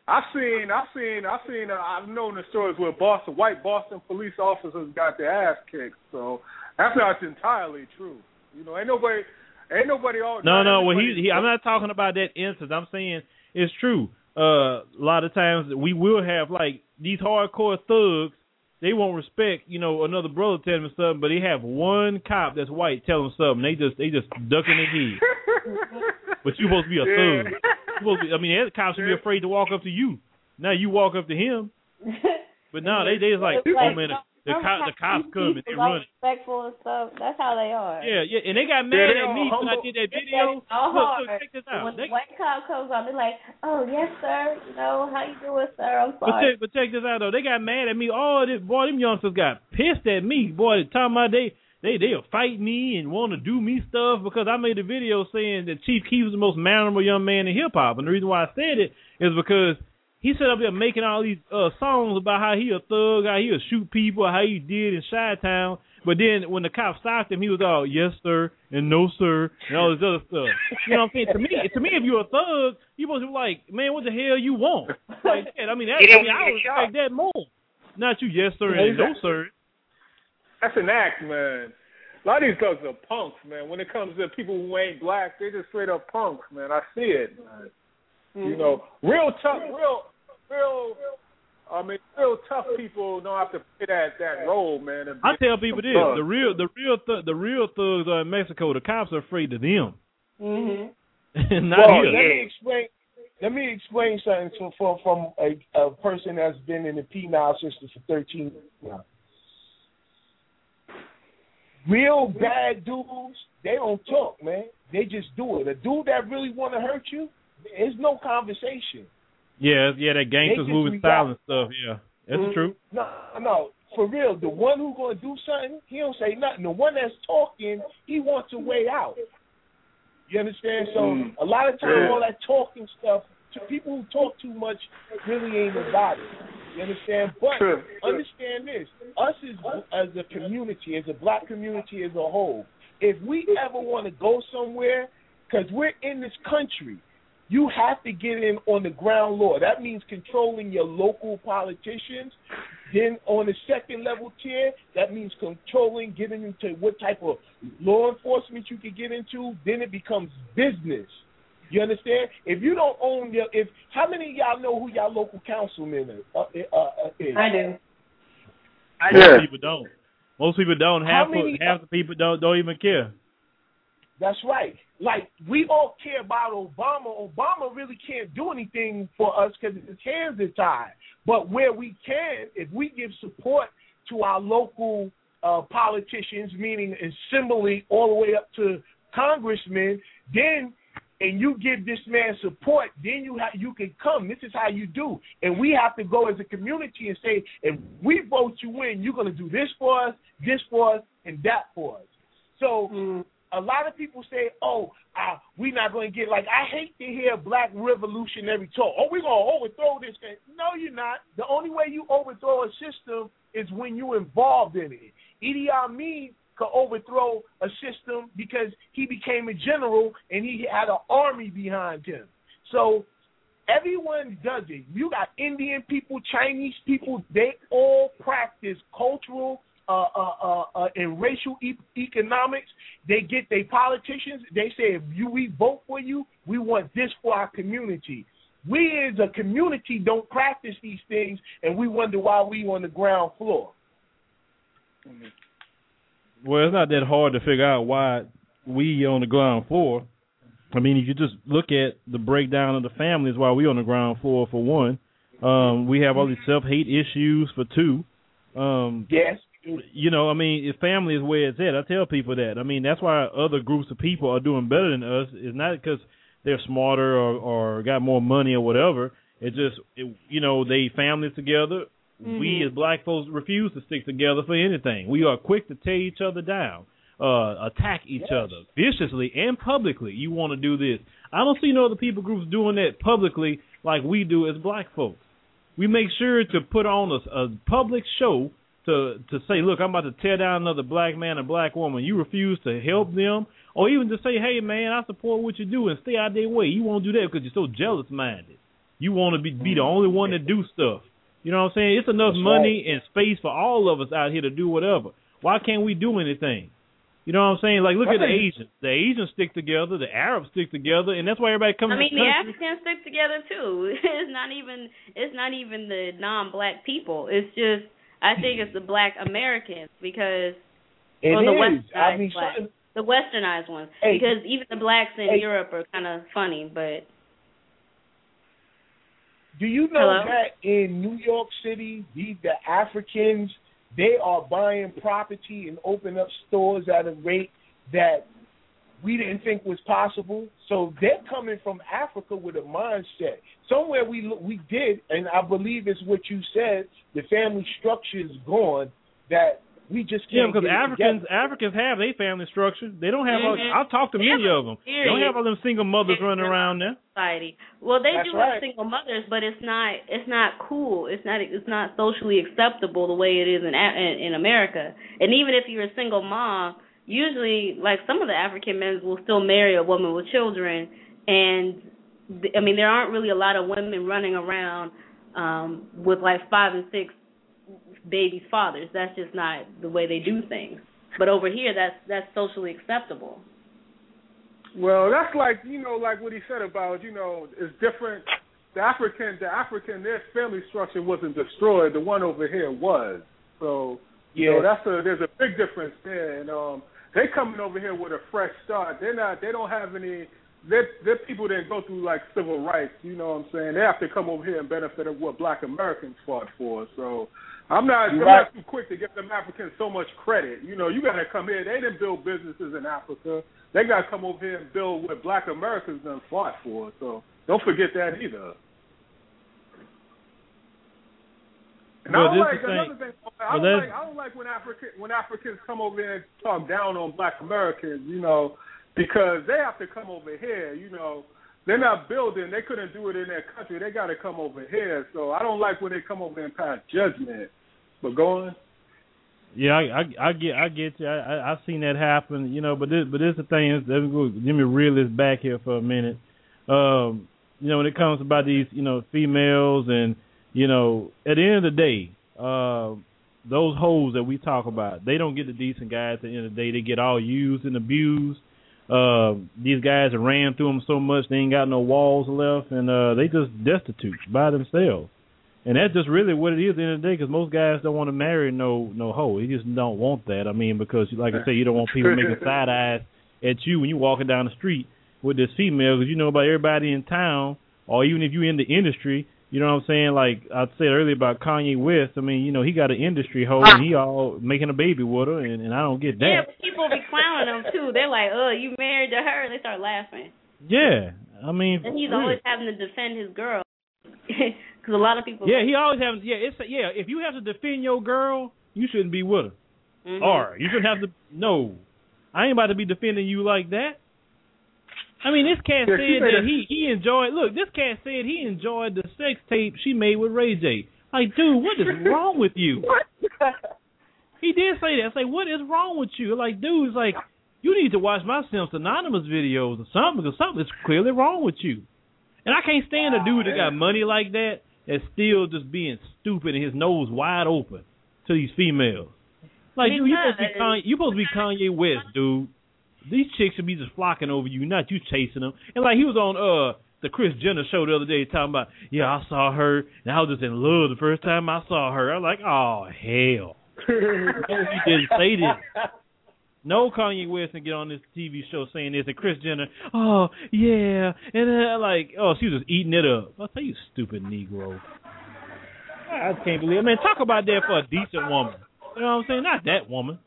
I've known the stories where white Boston police officers got their ass kicked. So that's not entirely true. You know, ain't nobody. No. Well, I'm not talking about that instance. I'm saying it's true. A lot of times we will have like these hardcore thugs. They won't respect, you know, another brother telling them something, but they have one cop that's white tell them something. They just ducking their head. But you're supposed to be a thug. The cops should be afraid to walk up to you. Now you walk up to him. But no, they just like, oh man, the cops come and they run. Respectful and stuff. That's how they are. Yeah, and they got mad at me when I did that video. Look, check this out. When the white cop comes on, they're like, "Oh yes, sir. You know how you doing, sir? I'm sorry." But check this out though. They got mad at me. Them youngsters got pissed at me. Boy, the time they'll fight me and want to do me stuff because I made a video saying that Chief Keef was the most mannerable young man in hip hop, and the reason why I said it is because he sat up there making all these songs about how he a thug, how he'll shoot people, how he did in Chi-Town. But then when the cops stopped him, he was all, yes, sir, and no, sir, and all this other stuff. You know what I'm saying? To me, if you're a thug, you're supposed to be like, man, what the hell you want? Like that. I would expect that more. Not you, yes, sir, and no, sir. That's an act, man. A lot of these thugs are punks, man. When it comes to people who ain't black, they just straight up punks, man. I see it, man. You know, real tough people don't have to play that role, man. I tell people this: the real thugs are in Mexico. The cops are afraid of them. Mm-hmm. Not here. Let me explain something from a person that's been in the penal system for 13 years now. Real bad dudes, they don't talk, man. They just do it. A dude that really want to hurt you, there's no conversation. Yeah, that gangsters moving style and stuff. Yeah, that's true. No, for real. The one who's gonna do something, he don't say nothing. The one that's talking, he wants a way out. You understand? So a lot of times, all that talking stuff, to people who talk too much, really ain't about it. You understand? But understand this: us as a community, as a black community as a whole, if we ever want to go somewhere, because we're in this country, you have to get in on the ground law. That means controlling your local politicians. Then on the second level tier, that means controlling, getting into what type of law enforcement you can get into. Then it becomes business. You understand? If you don't own how many of y'all know who y'all local councilman is? I do. Most people don't. Most people don't. Half the people don't even care. That's right. Like, we all care about Obama. Obama really can't do anything for us because his hands are tied. But where we can, if we give support to our local politicians, meaning assembly all the way up to congressmen, then, and you give this man support, then you can come. This is how you do. And we have to go as a community and say, if we vote you in, you're going to do this for us, and that for us. So a lot of people say, we're not going to get, like, I hate to hear black revolutionary talk. Oh, we're going to overthrow this thing. No, you're not. The only way you overthrow a system is when you're involved in it. Idi Amin could overthrow a system because he became a general and he had an army behind him. So everyone does it. You got Indian people, Chinese people, they all practice cultural and racial economics. They get their politicians. They say, if we vote for you, we want this for our community. We as a community don't practice these things, and we wonder why we on the ground floor. Well, it's not that hard to figure out why we on the ground floor. I mean, if you just look at the breakdown of the families, why we on the ground floor, for one. We have all these self-hate issues, for two. Yes. You know, I mean, if family is where it's at, I tell people that. I mean, that's why other groups of people are doing better than us. It's not because they're smarter or got more money or whatever. It's just, you know, they families together. Mm-hmm. We as black folks refuse to stick together for anything. We are quick to tear each other down, attack each other viciously and publicly. You want to do this. I don't see no other people groups doing that publicly like we do as black folks. We make sure to put on a public show to say, look, I'm about to tear down another black man and black woman. You refuse to help them, or even to say, hey, man, I support what you do and stay out their way. You won't do that because you're so jealous-minded. You want to be the only one to do stuff. You know what I'm saying? It's enough money and space for all of us out here to do whatever. Why can't we do anything? You know what I'm saying? Like, look at the Asians. The Asians stick together. The Arabs stick together, and that's why everybody comes. I mean, the Africans stick together too. It's not even the non-black people. It's just, I think it's the black Americans, because the westernized blacks, the westernized ones, because even the blacks in Europe are kind of funny. But do you know that in New York City, the Africans, they are buying property and opening up stores at a rate that we didn't think was possible? So they're coming from Africa with a mindset. Somewhere we did, and I believe it's what you said, the family structure is gone, that we just can't because Africans have their family structure. They don't have I've talked to many of them. They don't have all them single mothers running around there. Society. Well, they do have single mothers, but it's not cool. It's not socially acceptable the way it is in America. And even if you're a single mom, usually, like, some of the African men will still marry a woman with children, and I mean, there aren't really a lot of women running around with like 5 and 6 babies' fathers. That's just not the way they do things. But over here, that's socially acceptable. Well, that's like, you know, like what he said about, you know, it's different. The African, their family structure wasn't destroyed. The one over here was. So, you know, there's a big difference there. And they coming over here with a fresh start. They don't have any. Their people didn't go through like civil rights. You know what I'm saying? They have to come over here and benefit of what Black Americans fought for. So I'm not too quick to give them Africans so much credit. You know, you got to come here. They didn't build businesses in Africa. They got to come over here and build what Black Americans done fought for. So don't forget that either. And I don't like when Africans come over here and talk down on Black Americans, you know, because they have to come over here, you know. They're not building. They couldn't do it in their country. They got to come over here. So I don't like when they come over and pass judgment. But go on. Yeah, I get you. I've seen that happen, you know. But this the thing is, let me reel this back here for a minute. You know, when it comes about these, you know, females and, you know, at the end of the day, those hoes that we talk about, they don't get the decent guys at the end of the day. They get all used and abused. These guys have ran through them so much they ain't got no walls left, and they just destitute by themselves. And that's just really what it is at the end of the day, because most guys don't want to marry no hoe. They just don't want that. I mean, because, like I say, you don't want people making side eyes at you when you're walking down the street with this female, because you know about everybody in town, or even if you're in the industry. You know what I'm saying? Like I said earlier about Kanye West. I mean, you know, he got an industry hoe and he all making a baby with her, and I don't get that. Yeah, but people be clowning him too. They're like, "Oh, you married to her," and they start laughing. Yeah, I mean, and he's always having to defend his girl because a lot of people. Yeah, he always having. Yeah, if you have to defend your girl, you shouldn't be with her. Mm-hmm. Or you shouldn't have to. No, I ain't about to be defending you like that. I mean, this cat said that he enjoyed. Look, this cat said he enjoyed the sex tape she made with Ray J. Like, dude, what is wrong with you? He did say that. Say, what is wrong with you? Like, dude, it's like, you need to watch my Simps Anonymous videos or something, because something is clearly wrong with you. And I can't stand a dude that got money like that that's still just being stupid and his nose wide open to these females. Like, dude, you supposed to be Kanye West, dude. These chicks should be just flocking over you, not you chasing them. And like he was on the Kris Jenner show the other day talking about, yeah, I saw her and I was just in love the first time I saw her. I was like, oh hell. He didn't say this. No Kanye West can get on this TV show saying this. And Kris Jenner, oh yeah, and like, oh, she was just eating it up. I'll tell you, stupid Negro. I can't believe it. Man, talk about that for a decent woman. You know what I'm saying? Not that woman.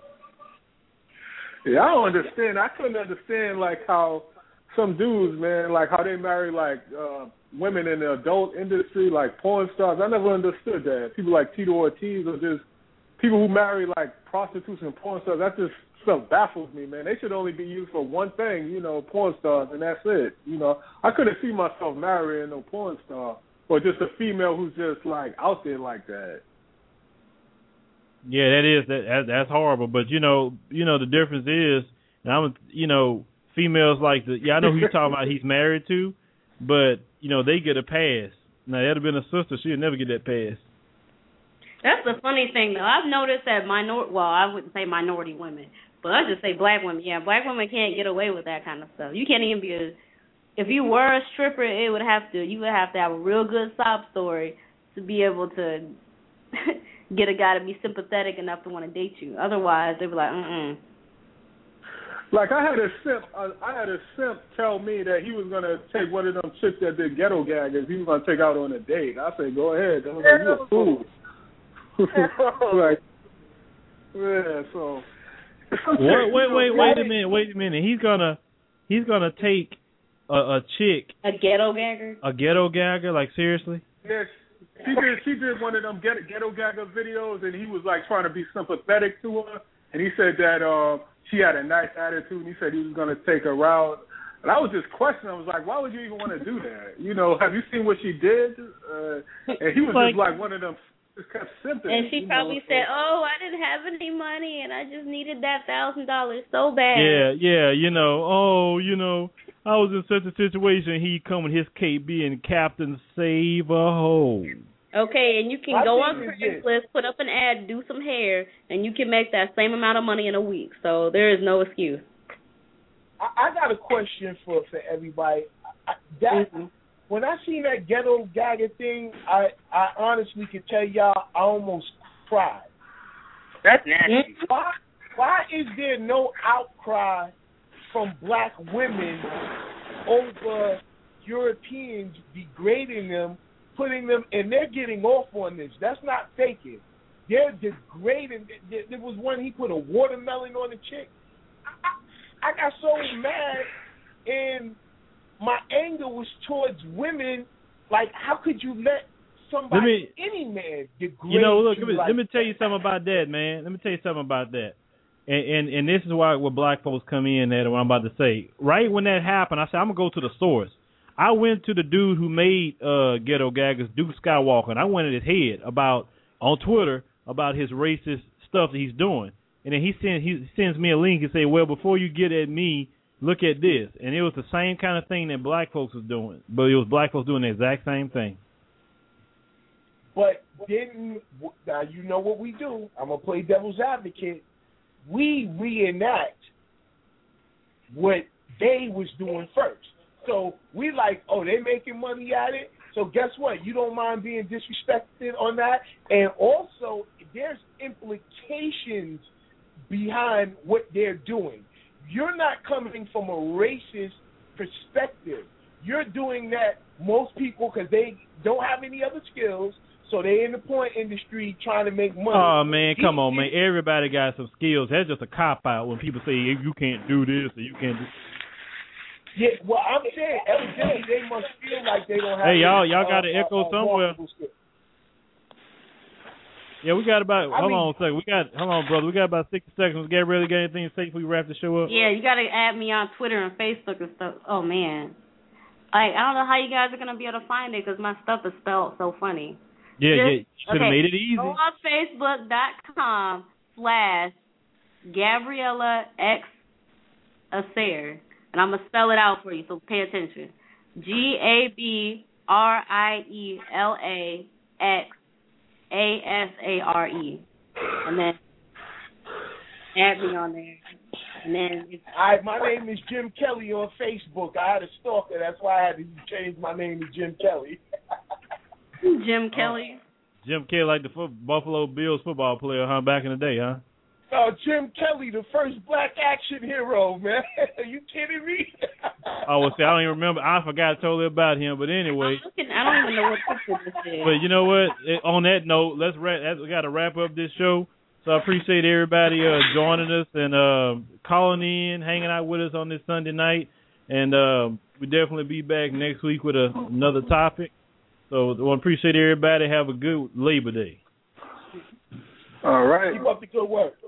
Yeah, I don't understand. I couldn't understand, like, how some dudes, man, like, how they marry, like, women in the adult industry, like porn stars. I never understood that. People like Tito Ortiz or just people who marry, like, prostitutes and porn stars. That just stuff baffles me, man. They should only be used for one thing, you know, porn stars, and that's it. You know, I couldn't see myself marrying no porn star or just a female who's just, like, out there like that. Yeah, that's horrible. But you know the difference is, and females like I know who you're talking about. He's married to, but they get a pass. Now that'd have been a sister, she'd never get that pass. That's the funny thing though. I've noticed that I wouldn't say minority women, but I just say black women. Yeah, black women can't get away with that kind of stuff. You can't even be if you were a stripper, you would have to have a real good sob story to be able to get a guy to be sympathetic enough to want to date you. Otherwise, they'd be like, Like I had a simp tell me that he was gonna take one of them chicks that did ghetto gaggers. He was gonna take out on a date. I said, go ahead. I was like, you a fool. Like, yeah. So. Wait a minute. He's gonna take a chick. A ghetto gagger. A ghetto gagger? Like seriously? Yes. She did one of them ghetto gagger videos, and he was like trying to be sympathetic to her, and he said that she had a nice attitude, and he said he was going to take her out. And I was just questioning. I was like, why would you even want to do that? Have you seen what she did? And he was just like one of them. Just kept simping. And she probably said, "Oh, I didn't have any money, and I just needed that $1,000 so bad." Yeah. I was in such a situation. He come with his cape being Captain Save a Hole. Okay, and you can go on Craigslist, put up an ad, do some hair, and you can make that same amount of money in a week. So there is no excuse. I got a question for everybody. When I seen that ghetto gagger thing, I honestly could tell y'all I almost cried. That's nasty. Why is there no outcry from black women over Europeans degrading them, putting them, and they're getting off on this? That's not faking. They're degrading. There was one, he put a watermelon on the chick. I got so mad, and my anger was towards women. Like, how could you let any man degrade look, you let me tell you something about that, man. Let me tell you something about that. And this is where black folks come in at what I'm about to say. Right when that happened, I said, I'm going to go to the source. I went to the dude who made Ghetto Gaggers, Duke Skywalker, and I went at his head on Twitter about his racist stuff that he's doing. And then he sends me a link and say, well, before you get at me, look at this. And it was the same kind of thing that black folks was doing. But it was black folks doing the exact same thing. But now you know what we do. I'm going to play devil's advocate. We reenact what they was doing first. So we like, oh, they making money at it. So guess what? You don't mind being disrespected on that. And also, there's implications behind what they're doing. You're not coming from a racist perspective. You're doing that, most people, because they don't have any other skills, so they're in the porn industry trying to make money. Oh, man, come on, man. Everybody got some skills. That's just a cop-out when people say, you can't do this or you can't do. Yeah, well, I'm saying, evidently, they must feel like they don't have. Hey, y'all got an echo somewhere. Yeah, we got about. Hold on a second. Hold on, brother. We got about 60 seconds. Gabrielle, got anything to say before we wrap the show up? Yeah, you got to add me on Twitter and Facebook and stuff. Oh man, I don't know how you guys are gonna be able to find it because my stuff is spelled so funny. Yeah, you should have made it easy. Go on Facebook.com/Gabriella X Asair, and I'm gonna spell it out for you. So pay attention. GABRIELA X ASARE, and then add me on there. And then my name is Jim Kelly on Facebook. I had a stalker, that's why I had to change my name to Jim Kelly. Jim Kelly. Jim Kelly, like the Buffalo Bills football player, huh? Back in the day, huh? Oh, Jim Kelly, the first black action hero, man. Are you kidding me? Oh, well, see, I don't even remember. I forgot totally about him. But anyway. I don't even know what picture this is. But you know what? On that note, we got to wrap up this show. So I appreciate everybody joining us and calling in, hanging out with us on this Sunday night. And we'll definitely be back next week with another topic. So I want to appreciate everybody. Have a good Labor Day. All right. Keep up the good work.